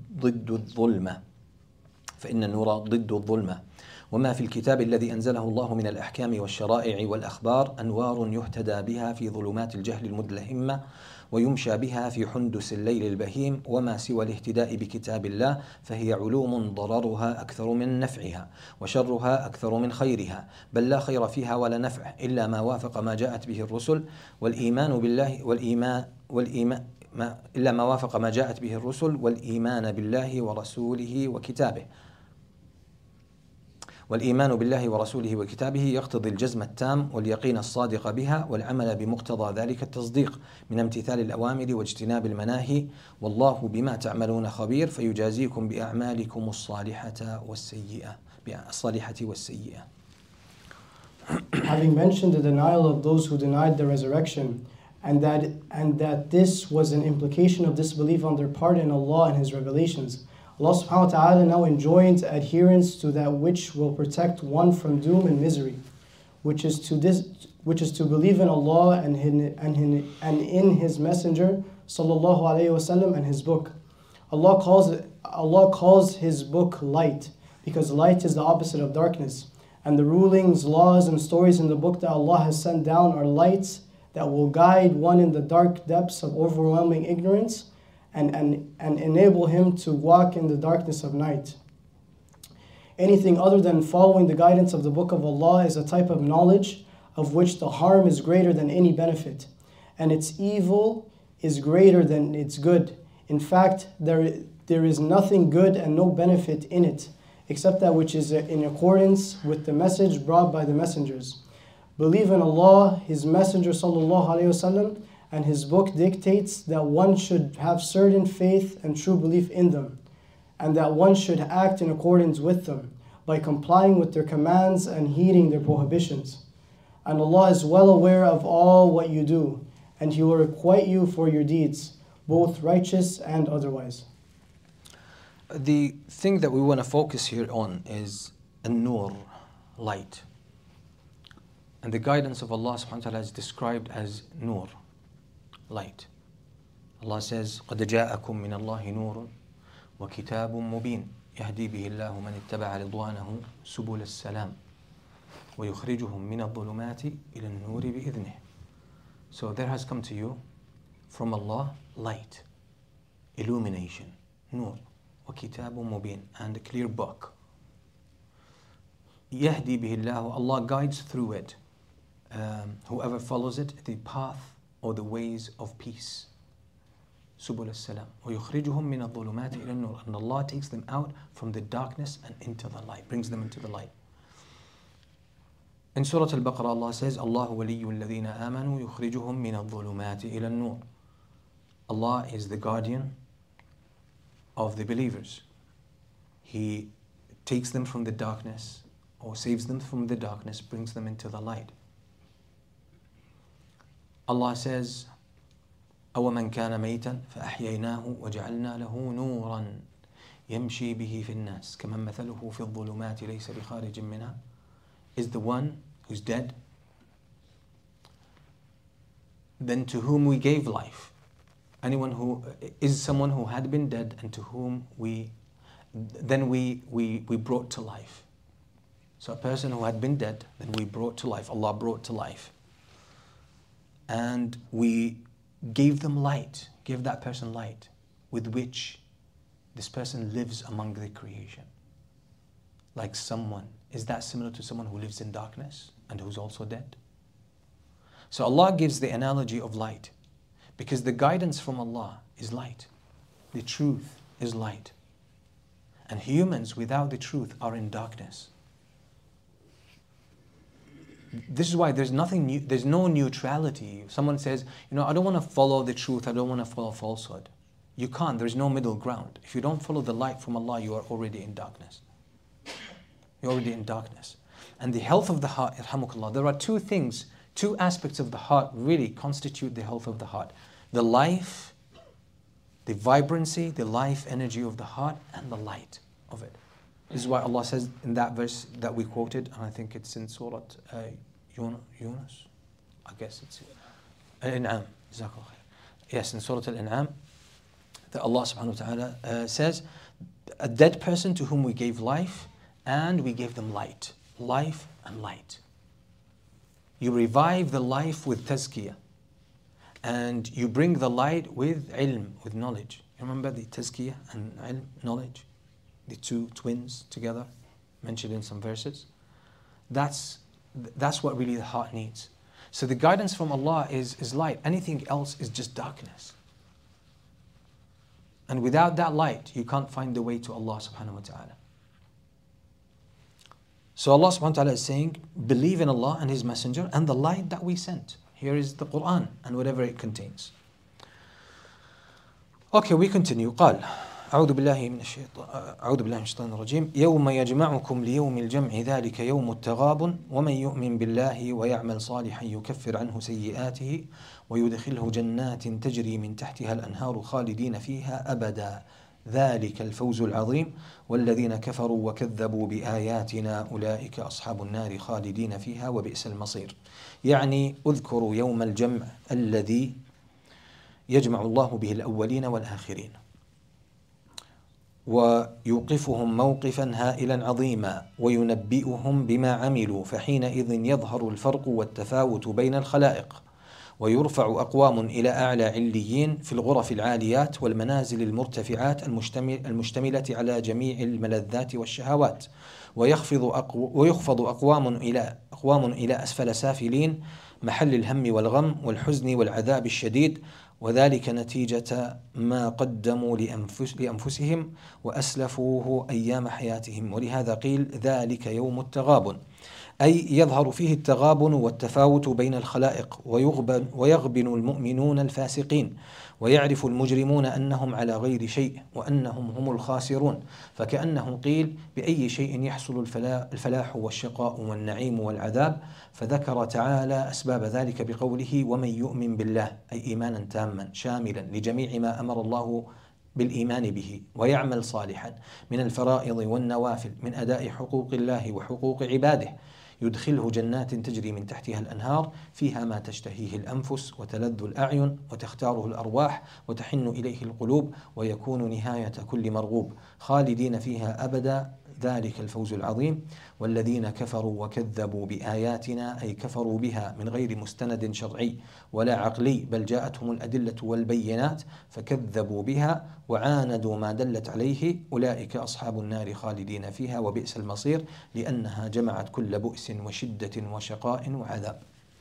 ضد الظلمة وما في الكتاب الذي أنزله الله من الأحكام والشرائع والأخبار أنوار يهتدى بها في ظلمات الجهل المدلهمة ويمشى بها في حندس الليل البهيم وما سوى الاهتداء بكتاب الله فهي علوم ضررها أكثر من نفعها وشرها أكثر من خيرها بل لا خير فيها ولا نفع إلا ما وافق ما جاءت به الرسل والإيمان بالله ورسوله وكتابه والإيمان بالله ورسوله وكتابه يقتضي الجزم التام واليقين الصادق بها والعمل بمقتضى ذلك التصديق من امتثال الأوامر واجتناب المناهي والله بما تعملون خبير فيجازيكم بأعمالكم الصالحة والسيئة. Having mentioned the denial of those who denied the resurrection and that this was an implication of disbelief on their part in Allah and His revelations, Allah subhanahu wa ta'ala now enjoins adherence to that which will protect one from doom and misery, which is to believe in Allah and in His Messenger sallallahu alaihi wasallam and His book. Allah calls His book light because light is the opposite of darkness, and the rulings, laws, and stories in the book that Allah has sent down are lights that will guide one in the dark depths of overwhelming ignorance and enable him to walk in the darkness of night. Anything other than following the guidance of the Book of Allah is a type of knowledge of which the harm is greater than any benefit, and its evil is greater than its good. In fact, there is nothing good and no benefit in it, except that which is in accordance with the message brought by the messengers. Believe in Allah, His Messenger sallallahu alaihi wasallam, and His book dictates that one should have certain faith and true belief in them, and that one should act in accordance with them by complying with their commands and heeding their prohibitions. And Allah is well aware of all what you do, and He will requite you for your deeds, both righteous and otherwise. The thing that we want to focus here on is an-nur, light. And the guidance of Allah subhanahu wa ta'ala is described as nur, light. Allah says, قَدْ جَاءَكُم مِّنَ اللَّهِ نُورٌ وَكِتَابٌ مُّبِينٌ يَهْدِي بِهِ اللَّهُ مَنِ اتَّبَعَ رِضْوَانَهُ سُبُلَ السَّلَامِ وَيُخْرِجُهُم مِّنَ الظُّلُمَاتِ إِلَى النُّورِ بِإِذْنِهِ. So there has come to you from Allah light, illumination, nur, وَكِتَابٌ مُّبِينٌ, and a clear book. يَهْدِي بِهِ اللَّهُ, Allah guides through it whoever follows it, the path or the ways of peace. Subul as-salam. وَيُخْرِجُهُم مِّنَ الظُّلُمَاتِ إِلَى النُّورِ. And Allah takes them out from the darkness and into the light, brings them into the light. In Surah Al-Baqarah, Allah says, Allah وَلِيُّ الَّذِينَ آمَنُوا يُخْرِجُهُم مِّنَ الظُّلُمَاتِ إِلَى النُّورِ. Allah is the guardian of the believers. He takes them from the darkness or saves them from the darkness, brings them into the light. Allah says, أَوَمَنْ كَانَ مَيْتًا فَأَحْيَيْنَاهُ وَجَعَلْنَا لَهُ نُورًا يَمْشِي بِهِ فِي النَّاسِ كَمَنْ مَثَلُهُ فِي الظُّلُمَاتِ لَيْسَ بِخَارِجٍ مِّنْهَا. Is the one who's dead, then to whom we gave life. Anyone who is someone who had been dead and to whom we brought to life. So a person who had been dead, then we brought to life. Allah brought to life. And we gave them light, gave that person light, with which this person lives among the creation. Like someone, is that similar to someone who lives in darkness and who's also dead? So Allah gives the analogy of light, because the guidance from Allah is light. The truth is light. And humans without the truth are in darkness. This is why there's nothing new, there's no neutrality. Someone says, I don't want to follow the truth, I don't want to follow falsehood. You can't, there's no middle ground. If you don't follow the light from Allah, you are already in darkness. You're already in darkness. And the health of the heart, irhamukallah, there are two aspects of the heart really constitute the health of the heart. The life, the vibrancy, the life energy of the heart, and the light of it. This is why Allah says in that verse that we quoted, and I think it's in Surah Yunus. I guess it's Al-In'am. Yes, in Surah Al-In'am, that Allah subhanahu wa ta'ala says, a dead person to whom we gave life and we gave them light. Life and light. You revive the life with tazkiyah. And you bring the light with ilm, with knowledge. Remember the tazkiyah and ilm, knowledge? The two twins together, mentioned in some verses. That's what really the heart needs. So the guidance from Allah is light. Anything else is just darkness. And without that light, you can't find the way to Allah subhanahu wa ta'ala. So Allah subhanahu wa ta'ala is saying, believe in Allah and His Messenger and the light that we sent. Here is the Quran and whatever it contains. Okay, we continue. قال أعوذ بالله من الشيطان الرجيم يوم يجمعكم ليوم الجمع ذلك يوم التغابن ومن يؤمن بالله ويعمل صالحا يكفر عنه سيئاته ويدخله جنات تجري من تحتها الأنهار خالدين فيها أبدا ذلك الفوز العظيم والذين كفروا وكذبوا بآياتنا أولئك أصحاب النار خالدين فيها وبئس المصير. يعني اذكروا يوم الجمع الذي يجمع الله به الأولين والآخرين ويوقفهم موقفا هائلا عظيما وينبئهم بما عملوا فحينئذ يظهر الفرق والتفاوت بين الخلائق ويرفع أقوام إلى أعلى عليين في الغرف العاليات والمنازل المرتفعات المشتملة على جميع الملذات والشهوات ويخفض أقوام إلى أسفل سافلين محل الهم والغم والحزن والعذاب الشديد وذلك نتيجة ما قدموا لأنفسهم وأسلفوه أيام حياتهم ولهذا قيل ذلك يوم التغابن أي يظهر فيه التغابن والتفاوت بين الخلائق ويغبن المؤمنون الفاسقين ويعرف المجرمون أنهم على غير شيء وأنهم هم الخاسرون فكأنه قيل بأي شيء يحصل الفلاح والشقاء والنعيم والعذاب فذكر تعالى أسباب ذلك بقوله ومن يؤمن بالله أي إيمانا تاما شاملا لجميع ما أمر الله بالإيمان به ويعمل صالحا من الفرائض والنوافل من أداء حقوق الله وحقوق عباده يدخله جنات تجري من تحتها الأنهار فيها ما تشتهيه الأنفس وتلذ الأعين وتختاره الأرواح وتحن إليه القلوب ويكون نهاية كل مرغوب خالدين فيها أبدا ذلك الفوز العظيم والذين كفروا وكذبوا بآياتنا أي كفروا بها من غير مستند شرعي ولا عقلي بل جاءتهم الأدلة والبينات فكذبوا بها وعاندوا ما دلت عليه أولئك أصحاب النار خالدين فيها وبئس المصير لأنها جمعت كل بؤس وشدة وشقاء وعذاب.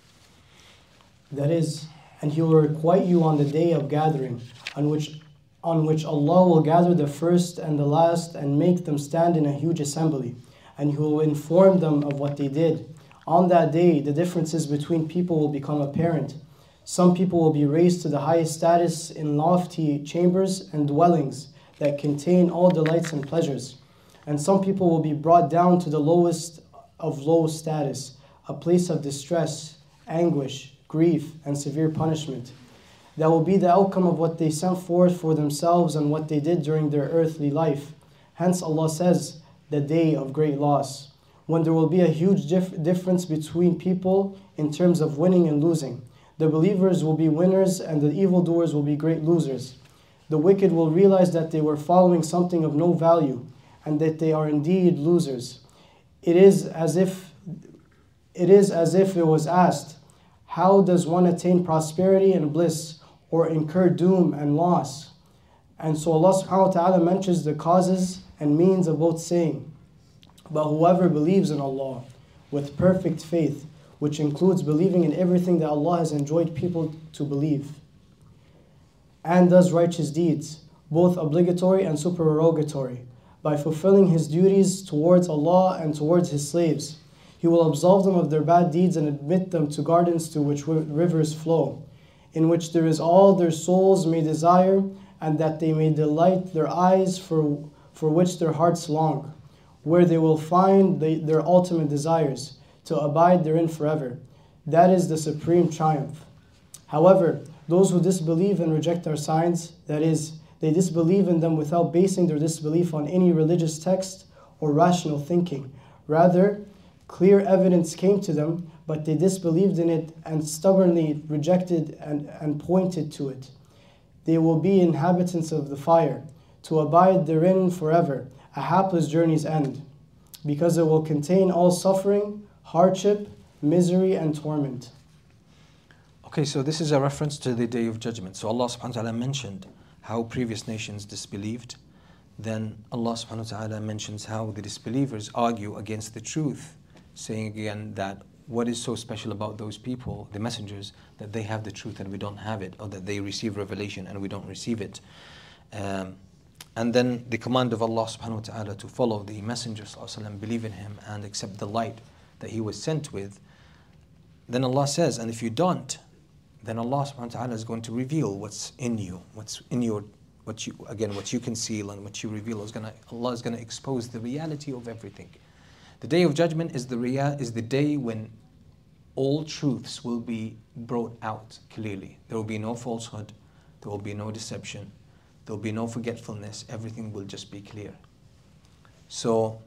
That is, and He will requite you on the day of gathering, on which Allah will gather the first and the last and make them stand in a huge assembly, and He will inform them of what they did. On that day, the differences between people will become apparent. Some people will be raised to the highest status in lofty chambers and dwellings that contain all delights and pleasures. And some people will be brought down to the lowest of low status, a place of distress, anguish, grief, and severe punishment. That will be the outcome of what they sent forth for themselves and what they did during their earthly life. Hence Allah says, the day of great loss, when there will be a huge difference between people in terms of winning and losing. The believers will be winners and the evildoers will be great losers. The wicked will realize that they were following something of no value and that they are indeed losers. It is as if it was asked, how does one attain prosperity and bliss or incur doom and loss? And so Allah subhanahu wa ta'ala mentions the causes and means of both saying, but whoever believes in Allah with perfect faith, which includes believing in everything that Allah has enjoined people to believe, and does righteous deeds, both obligatory and supererogatory, by fulfilling his duties towards Allah and towards his slaves, He will absolve them of their bad deeds and admit them to gardens to which rivers flow, in which there is all their souls may desire, and that they may delight their eyes for which their hearts long, where they will find their ultimate desires, to abide therein forever. That is the supreme triumph. However, those who disbelieve and reject our signs, that is, they disbelieve in them without basing their disbelief on any religious text or rational thinking. Rather, clear evidence came to them, but they disbelieved in it and stubbornly rejected and pointed to it. They will be inhabitants of the fire, to abide therein forever, a hapless journey's end, because it will contain all suffering, hardship, misery, and torment. Okay, so this is a reference to the Day of Judgment. So Allah subhanahu wa ta'ala mentioned how previous nations disbelieved. Then Allah subhanahu wa ta'ala mentions how the disbelievers argue against the truth, saying again that what is so special about those people, the messengers, that they have the truth and we don't have it, or that they receive revelation and we don't receive it. And then the command of Allah subhanahu wa ta'ala to follow the Messenger sallallahu alaihi wasallam, believe in him and accept the light that he was sent with. Then Allah says, and if you don't, then Allah subhanahu wa ta'ala is going to reveal what's in you, what's in your, what you conceal and what you reveal. Allah is going to expose the reality of everything. The Day of Judgment is the day when all truths will be brought out clearly. There will be no falsehood, there will be no deception, there will be no forgetfulness. Everything will just be clear. So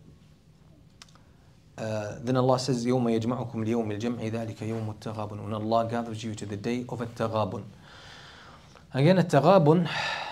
then Allah says, يَوْمَ يَجْمَعُكُمْ لِيَوْمِ الْجَمْعِ ذَلِكَ يَوْمُ التَّغَابُنِ. When Allah gathers you to the day of التغابن. Again, التغابن,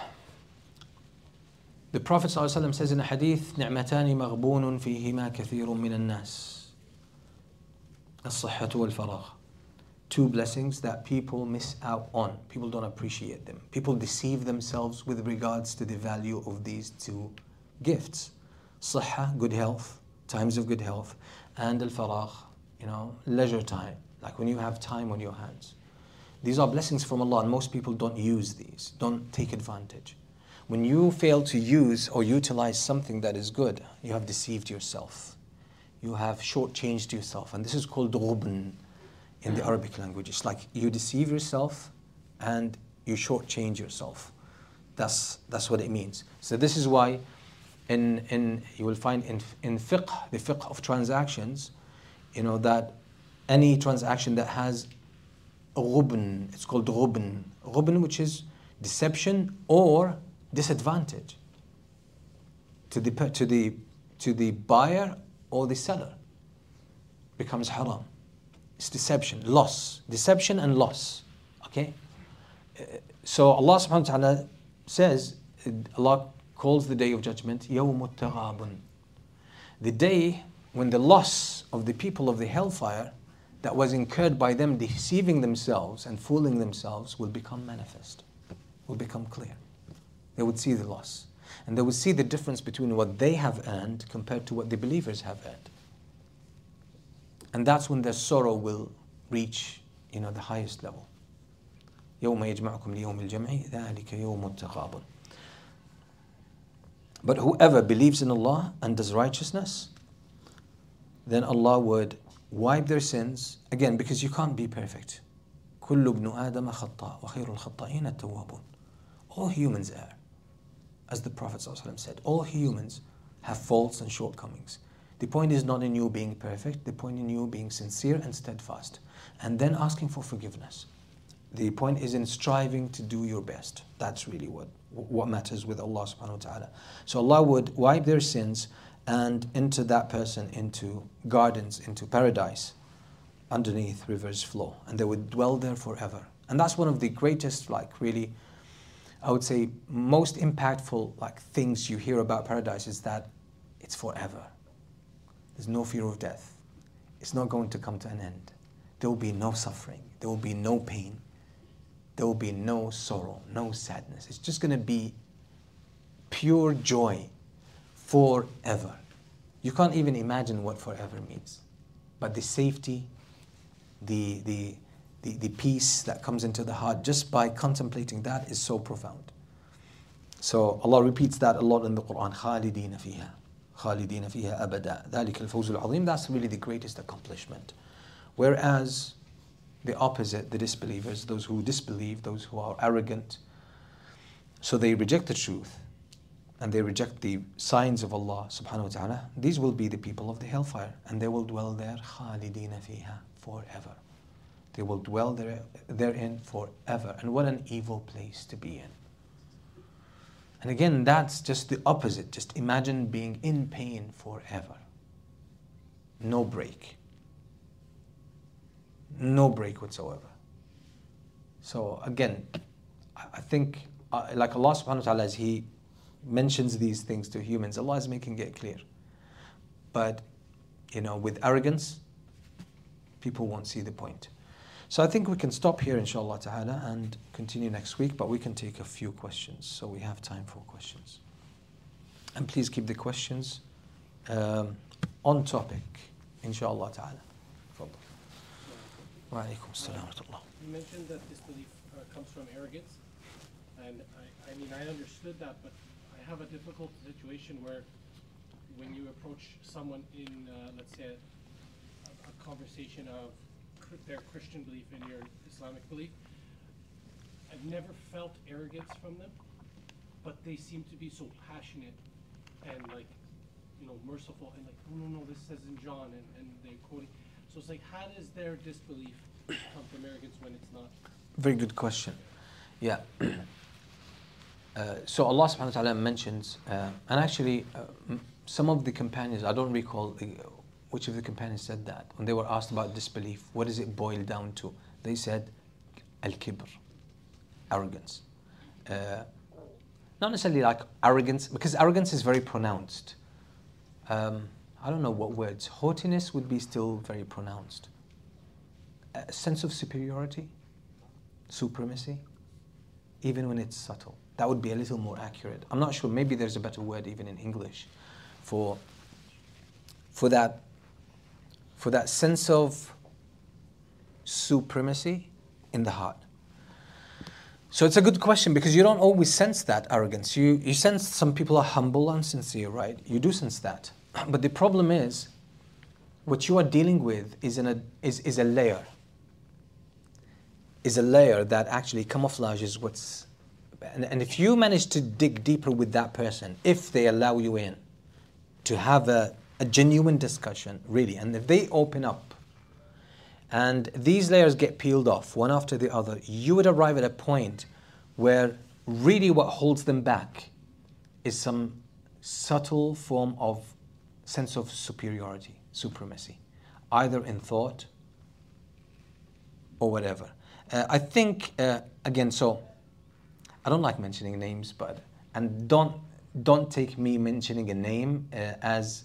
the Prophet ﷺ says in a hadith, نِعْمَتَانِ مَغْبُونٌ فِيهِمَا كَثِيرٌ مِّنَ النَّاسِ الصَّحَّةُ وَالْفَرَاغُ. Two blessings that people miss out on. People don't appreciate them. People deceive themselves with regards to the value of these two gifts. Sihha, good health, times of good health, and al-faragh, leisure time, like when you have time on your hands. These are blessings from Allah, and most people don't use these, don't take advantage. When you fail to use or utilize something that is good, you have deceived yourself. You have shortchanged yourself, and this is called ghubn in the Arabic language. It's like you deceive yourself and you shortchange yourself. That's what it means. So this is why you will find in fiqh, the fiqh of transactions, that any transaction that has a ghubn, it's called ghubn. Ghubn, which is deception or disadvantage to the buyer or the seller, becomes haram. It's deception, loss, deception and loss. Okay? So Allah subhanahu wa ta'ala says, Allah calls the Day of Judgment يَوْمُ التَّغَابُنِ, the day when the loss of the people of the hellfire that was incurred by them deceiving themselves and fooling themselves will become manifest, will become clear. They would see the loss, and they would see the difference between what they have earned compared to what the believers have earned. And that's when their sorrow will reach, the highest level. يَوْمَ يَجْمَعُكُمْ لِيَوْمِ الْجَمْعِ ذَلِكَ يَوْمُ التَّغَابُنِ. But whoever believes in Allah and does righteousness, then Allah would wipe their sins, again, because you can't be perfect. كُلُّ ابْنُ آدَمَ خَطَّاءٌ وَخَيْرُ الْخَطَّائِينَ التَّوَّابُونَ. All humans err. As the Prophet ﷺ said, all humans have faults and shortcomings. The point is not in you being perfect, the point in you being sincere and steadfast, and then asking for forgiveness. The point is in striving to do your best. That's really what matters with Allah subhanahu wa ta'ala. So Allah would wipe their sins and enter that person into gardens, into paradise, underneath rivers flow, and they would dwell there forever. And that's one of the greatest, really, I would say, most impactful things you hear about paradise is that it's forever. There's no fear of death. It's not going to come to an end. There will be no suffering. There will be no pain. There will be no sorrow, no sadness. It's just going to be pure joy forever. You can't even imagine what forever means. But the safety, the peace that comes into the heart just by contemplating that is so profound. So Allah repeats that a lot in the Quran. خَالِدِينَ فِيهَا خَالِدِينَ فِيهَا أَبَدًا ذَلِكَ الْفَوْزُ الْعَظِيمُ. That's really the greatest accomplishment. Whereas the opposite, the disbelievers, those who disbelieve, those who are arrogant, so they reject the truth and they reject the signs of Allah subhanahu wa ta'ala, these will be the people of the hellfire, and they will dwell there خَالِدِينَ فِيهَا forever. They will dwell therein forever. And what an evil place to be in. And again, that's just the opposite. Just imagine being in pain forever. No break. No break whatsoever. So again, I think like Allah subhanahu wa ta'ala, as He mentions these things to humans, Allah is making it clear. But, with arrogance, people won't see the point. So I think we can stop here, inshallah ta'ala, and continue next week, but we can take a few questions, so we have time for questions. And please keep the questions on topic, inshallah ta'ala. Wa alaikum assalam wa rahmatullah. You mentioned that disbelief comes from arrogance, and I understood that, but I have a difficult situation where when you approach someone in, let's say, a conversation of their Christian belief and your Islamic belief, I've never felt arrogance from them, but they seem to be so passionate and merciful and no, this says in John and they're quoting. So it's like, how does their disbelief come from arrogance when it's not? Very good question. Yeah. So Allah subhanahu wa ta'ala mentions, and actually some of the companions, I don't recall which of the companions said that. When they were asked about disbelief, what does it boil down to? They said, al-kibr, arrogance. Not necessarily like arrogance, because arrogance is very pronounced. I don't know what words. Haughtiness would be still very pronounced. A sense of superiority, supremacy, even when it's subtle. That would be a little more accurate. I'm not sure, maybe there's a better word even in English for that sense of supremacy in the heart. So it's a good question because you don't always sense that arrogance. You sense some people are humble and sincere, right? You do sense that. But the problem is, what you are dealing with is a layer. Is a layer that actually camouflages what's... And if you manage to dig deeper with that person, if they allow you in to have a genuine discussion, really, and if they open up and these layers get peeled off one after the other, you would arrive at a point where really what holds them back is some subtle form of sense of superiority, supremacy, either in thought or whatever. I think, again, so I don't like mentioning names, and don't take me mentioning a name as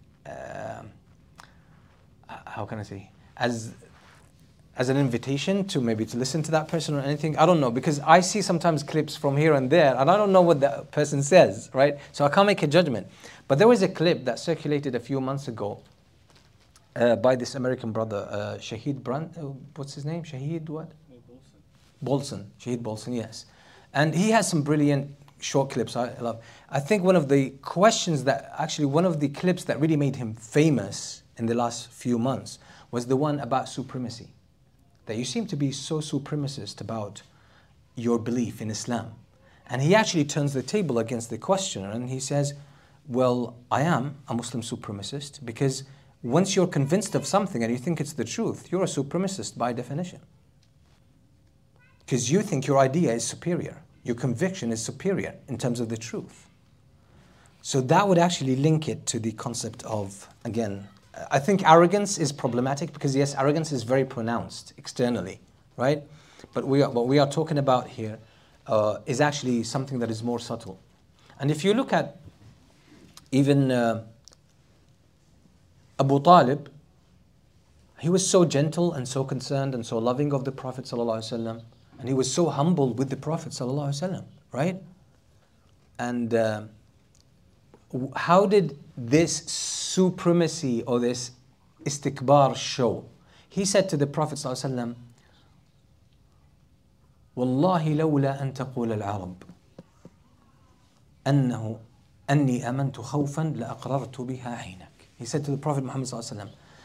how can I say, as an invitation to maybe to listen to that person or anything. I don't know, because I see sometimes clips from here and there and I don't know what that person says, right? So I can't make a judgment. But there was a clip that circulated a few months ago by this American brother, Shahid Brand, what's his name? Shahid what? Bolson. Shahid Bolson, yes. And he has some brilliant short clips I love. I think one of the clips that really made him famous in the last few months was the one about supremacy. That you seem to be so supremacist about your belief in Islam. And he actually turns the table against the questioner and he says, well, I am a Muslim supremacist because once you're convinced of something and you think it's the truth, you're a supremacist by definition. Because you think your idea is superior. Your conviction is superior in terms of the truth. So that would actually link it to the concept of, again, I think arrogance is problematic because yes, arrogance is very pronounced externally, right? But what we are talking about here is actually something that is more subtle. And if you look at even Abu Talib, he was so gentle and so concerned and so loving of the Prophet ﷺ, and he was so humble with the Prophet ﷺ, right? And how did this supremacy or this istikbar show? He said to the Prophet ﷺ, وَاللَّهِ لَوْلَا أَن تَقُولَ الْعَرَبِ أَنِّي أَمَنْتُ خَوْفًا لَأَقْرَرْتُ بِهَا عَيْنَكَ. He said to the Prophet Muhammad ﷺ,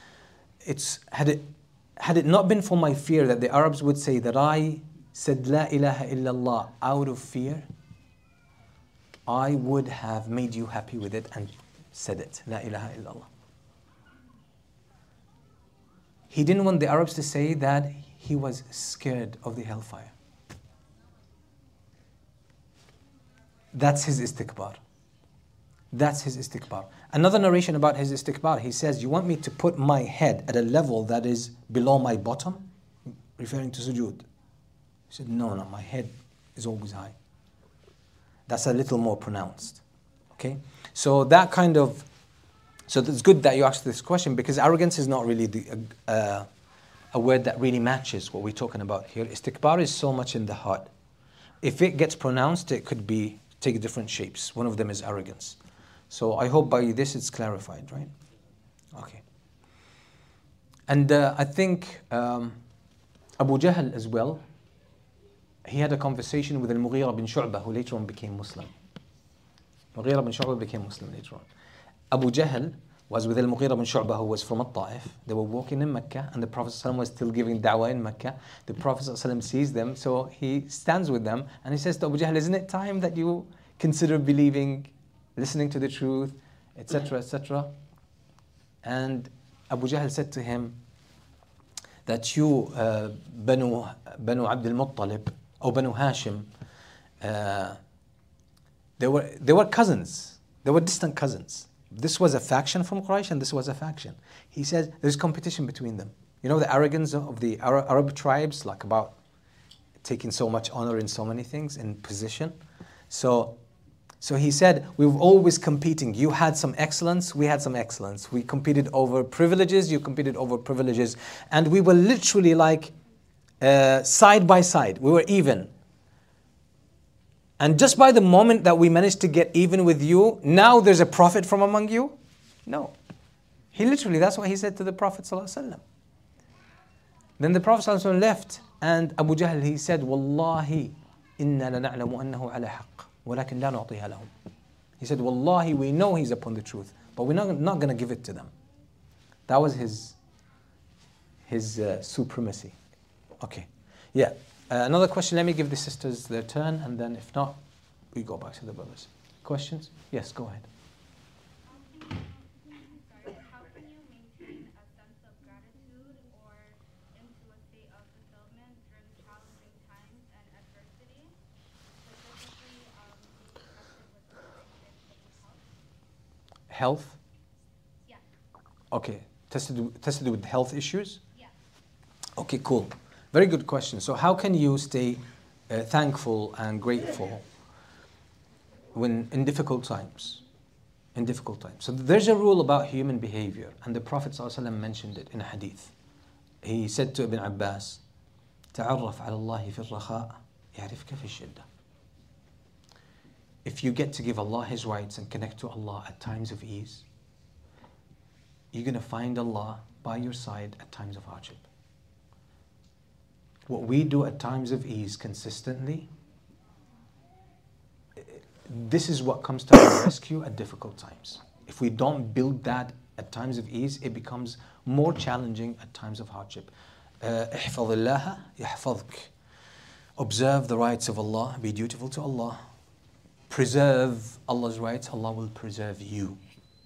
had it not been for my fear that the Arabs would say that I said La ilaha illallah out of fear, I would have made you happy with it and said it, La ilaha illallah. He didn't want the Arabs to say that he was scared of the hellfire. That's his istikbar. That's his istikbar. Another narration about his istikbar, he says, you want me to put my head at a level that is below my bottom? Referring to sujood. He said, no, my head is always high. That's a little more pronounced. Okay? So that kind of, so it's good that you asked this question, because arrogance is not really a word that really matches what we're talking about here. Istikbar is so much in the heart. If it gets pronounced, it could take different shapes. One of them is arrogance. So I hope by this it's clarified, right? Okay. And I think Abu Jahl as well, he had a conversation with Al-Mughira bin Shu'bah, who later on became Muslim. Mughira bin Shu'bah became Muslim later on. Abu Jahl was with Al-Mughira bin Shu'bah, who was from Al-Ta'if. They were walking in Mecca, and the Prophet ﷺ was still giving da'wah in Mecca. The Prophet ﷺ sees them, so he stands with them, and he says to Abu Jahl, isn't it time that you consider believing, listening to the truth, etc., etc.? And Abu Jahl said to him that you, Banu Abdul Muttalib, or Banu Hashim, they were cousins. They were distant cousins. This was a faction from Quraysh, and this was a faction. He says there's competition between them. You know the arrogance of the Arab tribes, like about taking so much honor in so many things, in position. So he said, we were always competing. You had some excellence, we had some excellence. We competed over privileges, you competed over privileges. And we were literally like side by side. We were even. And just by the moment that we managed to get even with you, now there's a prophet from among you? No. He literally, that's what he said to the Prophet ﷺ. Then the Prophet ﷺ left, and Abu Jahl, he said, Wallahi, inna lana'lamu annahu ala haqq, walakin la nu'tiha lahum. He said, Wallahi, we know he's upon the truth, but we're not going to give it to them. That was his supremacy. Okay. Yeah. Another question, let me give the sisters their turn, and then if not, we go back to the brothers. Questions? Yes, go ahead. How can you maintain a sense of gratitude or into a state of fulfillment during challenging times and adversity, specifically being tested with Health? Yeah. Okay. Tested with health issues? Yeah. Okay, cool. Very good question. So how can you stay thankful and grateful when in difficult times? In difficult times. So there's a rule about human behavior, and the Prophet ﷺ mentioned it in a hadith. He said to Ibn Abbas, تعرف على الله في الرخاء يعرفك في الشدة. If you get to give Allah His rights and connect to Allah at times of ease, you're going to find Allah by your side at times of hardship. What we do at times of ease consistently, this is what comes to our rescue at difficult times. If we don't build that at times of ease, it becomes more challenging at times of hardship. احفظ الله يحفظك. Observe the rights of Allah, be dutiful to Allah. Preserve Allah's rights, Allah will preserve you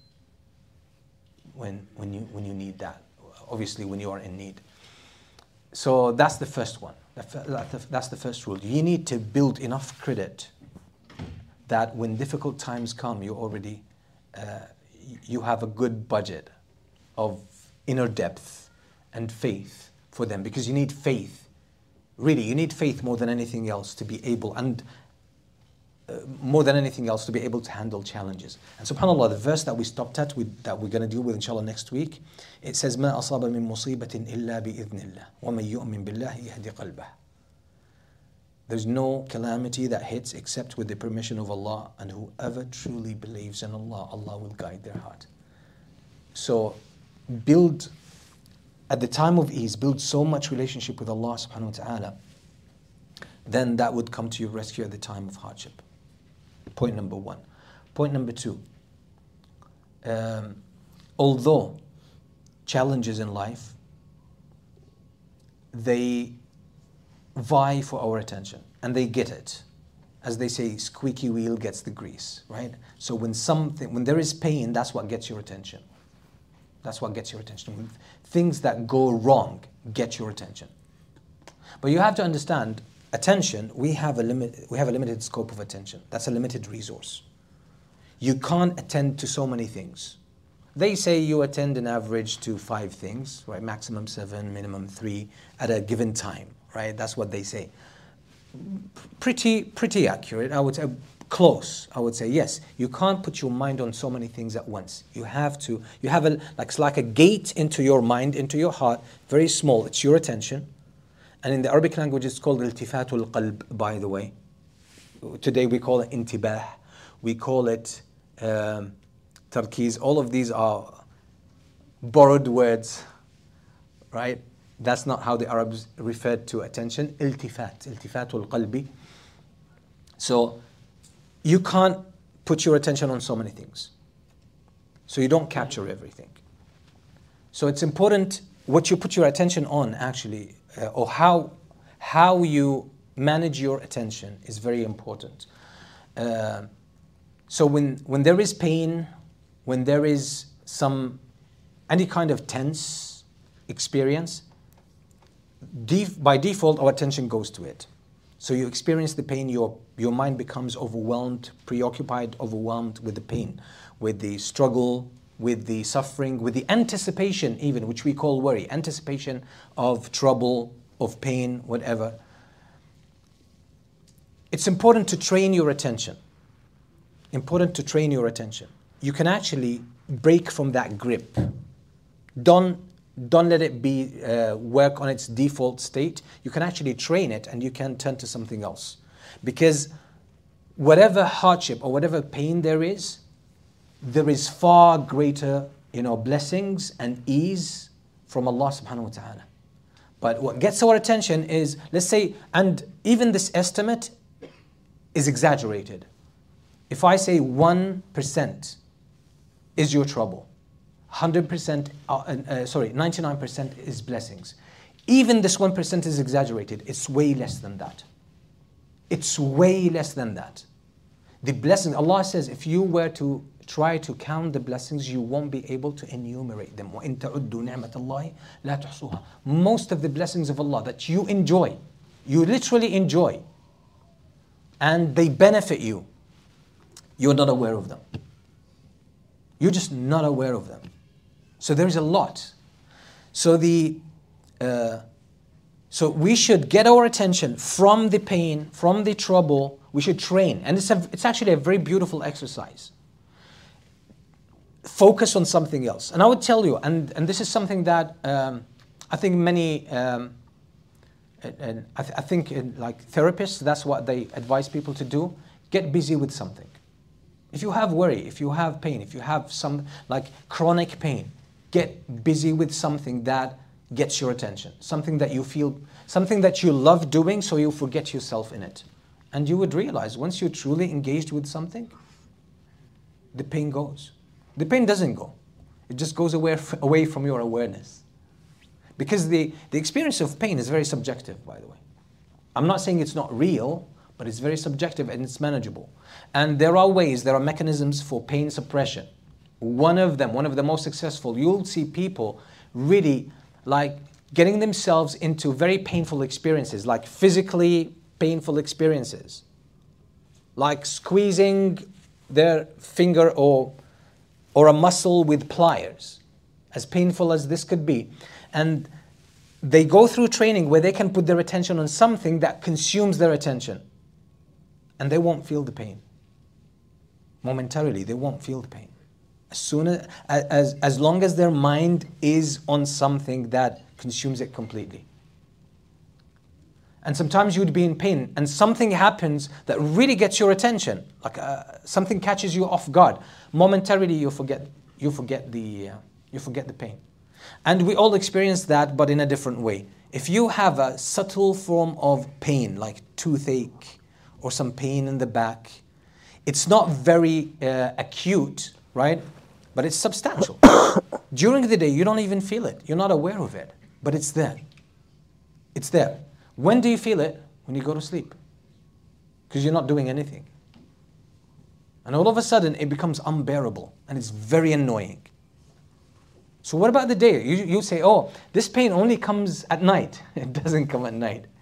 when you need that. Obviously, when you are in need. So that's the first one. That's the first rule. You need to build enough credit that when difficult times come, you already you have a good budget of inner depth and faith for them, because you need faith. Really, you need faith more than anything else to be able to handle challenges. And subhanAllah, the verse that we stopped at, that we're going to deal with inshallah next week, it says, مَا أَصَابَ مِن مُصِيبَةٍ إِلَّا بِإِذْنِ اللَّهِ وَمَن يُؤْمِن بِاللَّهِ يَهْدِ قَلْبَهُ. There's no calamity that hits except with the permission of Allah, and whoever truly believes in Allah, Allah will guide their heart. So build, at the time of ease, build so much relationship with Allah subhanahu wa ta'ala, then that would come to your rescue at the time of hardship. Point number one. Point number two. Although challenges in life, they vie for our attention, and they get it. As they say, squeaky wheel gets the grease, right? So when there is pain, that's what gets your attention. That's what gets your attention. When things that go wrong get your attention. But you have to understand, attention, we have a limited scope of attention. That's a limited resource. You can't attend to so many things. They say you attend an average to 5 things, right? Maximum 7, minimum 3 at a given time, right? That's what they say. Pretty accurate. I would say close. I would say yes. You can't put your mind on so many things at once. You have it's like a gate into your mind, into your heart, very small. It's your attention. And in the Arabic language, it's called iltifatul qalb, by the way. Today we call it intibah. We call it tarkiz. All of these are borrowed words, right? That's not how the Arabs referred to attention. Iltifatul qalbi. So you can't put your attention on so many things. So you don't capture everything. So it's important what you put your attention on, actually, or how you manage your attention is very important. So when there is pain, when there is any kind of tense experience, by default our attention goes to it. So you experience the pain, your mind becomes overwhelmed, preoccupied, overwhelmed with the pain, with the struggle, with the suffering, with the anticipation even, which we call worry, anticipation of trouble, of pain, whatever. It's important to train your attention. Important to train your attention. You can actually break from that grip. Don't let it be work on its default state. You can actually train it and you can turn to something else. Because whatever hardship or whatever pain there is far greater, blessings and ease from Allah subhanahu wa ta'ala. But what gets our attention is, let's say, and even this estimate is exaggerated. If I say 1% is your trouble, 99% is blessings. Even this 1% is exaggerated. It's way less than that. It's way less than that. The blessings, Allah says, if you were to try to count the blessings, you won't be able to enumerate them. وَإِن تَعُدُّوا نِعْمَةَ اللَّهِ لَا تُحْصُوهَا. Most of the blessings of Allah that you enjoy, you literally enjoy, and they benefit you, you're not aware of them. You're just not aware of them. So there is a lot. So we should get our attention from the pain, from the trouble. We should train, and it's actually a very beautiful exercise. Focus on something else. And I would tell you, and this is something that I think many, I think like therapists, that's what they advise people to do. Get busy with something. If you have worry, if you have pain, if you have some like chronic pain, get busy with something that gets your attention. Something that you feel, something that you love doing, so you forget yourself in it. And you would realize once you're truly engaged with something, the pain goes. The pain doesn't go. It just goes away from your awareness. Because the experience of pain is very subjective, by the way. I'm not saying it's not real, but it's very subjective and it's manageable. And there are mechanisms for pain suppression. One of the most successful, you'll see people really like getting themselves into very painful experiences, like physically painful experiences. Like squeezing their finger or a muscle with pliers, as painful as this could be. And they go through training where they can put their attention on something that consumes their attention. And they won't feel the pain. Momentarily, they won't feel the pain. As long as their mind is on something that consumes it completely. And sometimes you'd be in pain and something happens that really gets your attention, like something catches you off guard. Momentarily you forget the pain. And we all experience that, but in a different way. If you have a subtle form of pain, like toothache or some pain in the back, it's not very acute, right? But it's substantial. During the day, you don't even feel it. You're not aware of it, but it's there. It's there. When do you feel it? When you go to sleep. Because you're not doing anything. And all of a sudden, it becomes unbearable and it's very annoying. So what about the day? You say, oh, this pain only comes at night. It doesn't come at night.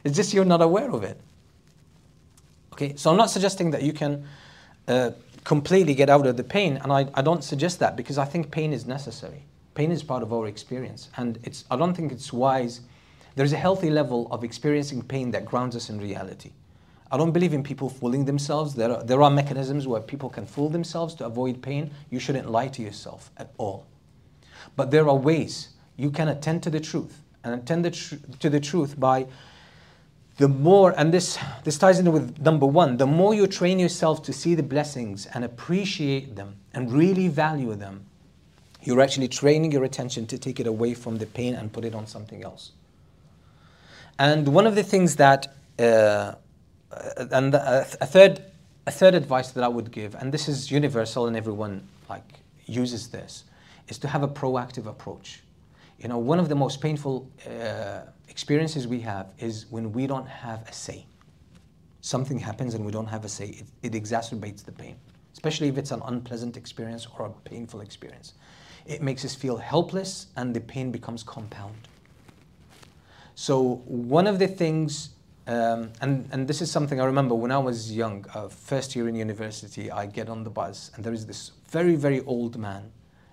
It's just you're not aware of it. Okay, so I'm not suggesting that you can completely get out of the pain, and I don't suggest that, because I think pain is necessary. Pain is part of our experience, and I don't think it's wise. There's a healthy level of experiencing pain that grounds us in reality. I don't believe in people fooling themselves. There are mechanisms where people can fool themselves to avoid pain. You shouldn't lie to yourself at all. But there are ways you can attend to the truth, and attend to the truth by the more, and this ties in with number one, the more you train yourself to see the blessings and appreciate them and really value them, you're actually training your attention to take it away from the pain and put it on something else. And one of the things that, a third advice that I would give, and this is universal and everyone uses this, is to have a proactive approach. You know, one of the most painful experiences we have is when we don't have a say. Something happens and we don't have a say. It exacerbates the pain, especially if it's an unpleasant experience or a painful experience. It makes us feel helpless, and the pain becomes compound. So one of the things, and this is something I remember when I was young, first year in university, I get on the bus, and there is this very, very old man,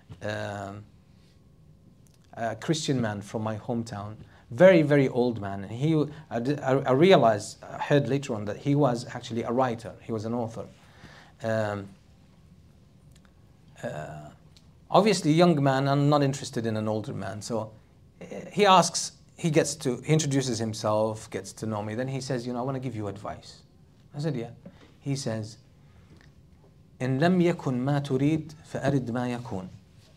a Christian man from my hometown, very, very old man. And I realized, I heard later on that he was actually a writer. He was an author. Obviously, a young man, I'm not interested in an older man. So he introduces himself, gets to know me. Then he says, I want to give you advice. I said, yeah. He says, إن لم يكن ما تريد فأرد ما يكون.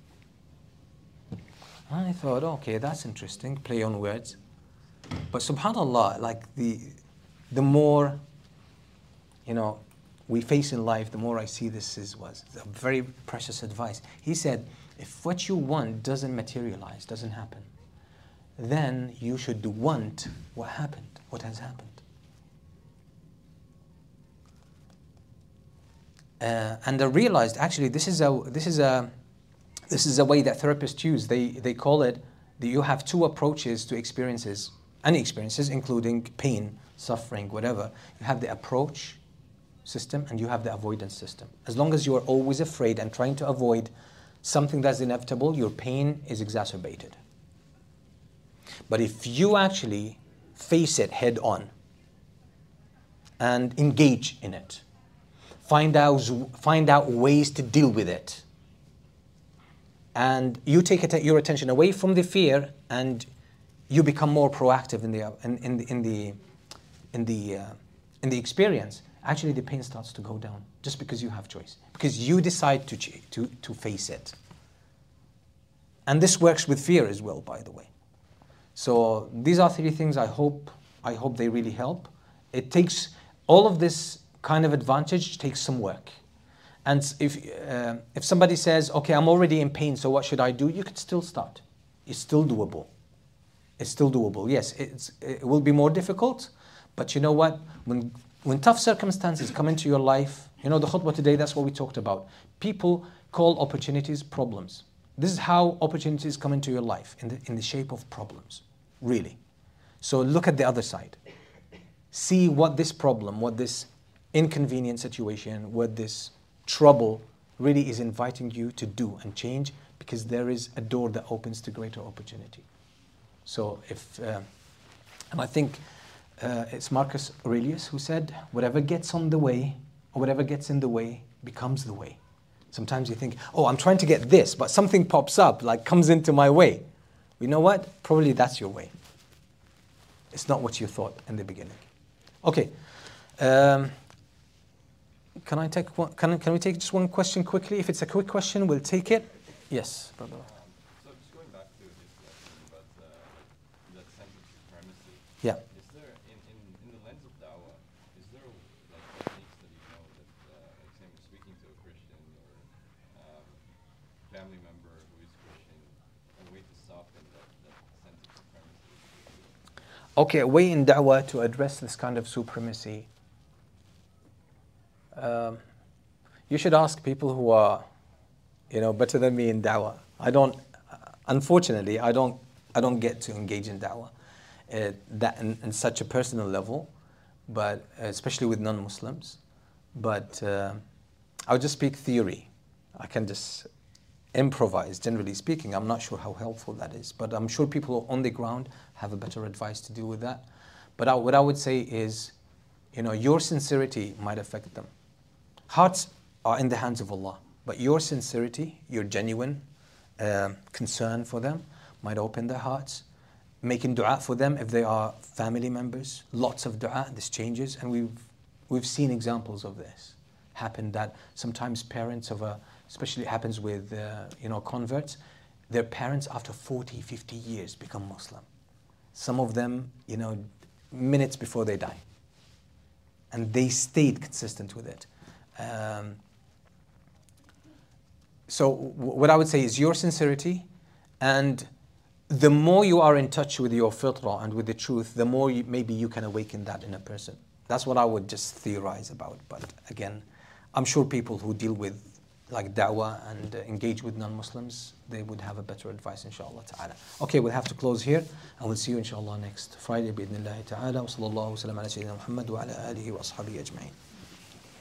I thought, okay, that's interesting, play on words. But subhanAllah, the more, we face in life, the more I see this was a very precious advice. He said, if what you want doesn't materialize, doesn't happen, then you should want what happened, what has happened. And I realized, actually, this is a way that therapists use. They call it that you have two approaches to experiences, any experiences, including pain, suffering, whatever. You have the approach system and you have the avoidance system. As long as you are always afraid and trying to avoid something that's inevitable, your pain is exacerbated. But if you actually face it head on and engage in it, find out ways to deal with it, and you take your attention away from the fear, and you become more proactive in the experience. Actually, the pain starts to go down just because you have choice, because you decide to face it. And this works with fear as well, by the way. So these are three things I hope they really help. It takes all of this kind of advantage takes some work. And if somebody says, okay, I'm already in pain, so what should I do? You could still start. It's still doable. It's still doable. Yes, it will be more difficult, but you know what? When tough circumstances come into your life, the khutbah today, that's what we talked about. People call opportunities problems. This is how opportunities come into your life, in the shape of problems, really. So look at the other side. See what this problem, what this inconvenient situation, what this trouble really is inviting you to do and change, because there is a door that opens to greater opportunity. So and I think it's Marcus Aurelius who said, whatever gets on the way, or whatever gets in the way, becomes the way. Sometimes you think, oh, I'm trying to get this, but something pops up, comes into my way. You know what? Probably that's your way. It's not what you thought in the beginning. Okay. Can I take one? Can we take just one question quickly? If it's a quick question, we'll take it. Yes, brother. So just going back to this lesson about that sense of supremacy. Yeah. Is there, in the lens of dawah, is there techniques that that, say, speaking to a Christian or family member who is Christian, a way to soften that sense of supremacy? Okay, a way in da'wah to address this kind of supremacy. You should ask people who are, better than me in da'wah. Unfortunately, I don't get to engage in da'wah. that in such a personal level, but especially with non-Muslims. But I'll just speak theory. I can just improvise, generally speaking. I'm not sure how helpful that is, but I'm sure people on the ground have a better advice to deal with that. But what I would say is, your sincerity might affect them. Hearts are in the hands of Allah, but your sincerity, your genuine concern for them might open their hearts. Making dua for them if they are family members, lots of dua, this changes, and we've seen examples of this happen, that sometimes parents especially it happens with converts, their parents after 40, 50 years become Muslim. Some of them, minutes before they die. And they stayed consistent with it. So what I would say is your sincerity, and the more you are in touch with your fitrah and with the truth, the more maybe you can awaken that in a person. That's what I would just theorize about. But again, I'm sure people who deal with like da'wah and engage with non-Muslims, they would have a better advice, inshallah ta'ala. Okay, we'll have to close here, and we'll see you inshallah next Friday, bi'idhnillahi ta'ala. Wa sallallahu wa sallam ala sayyidina Muhammad wa ala alihi wa ashabihi ajma'in.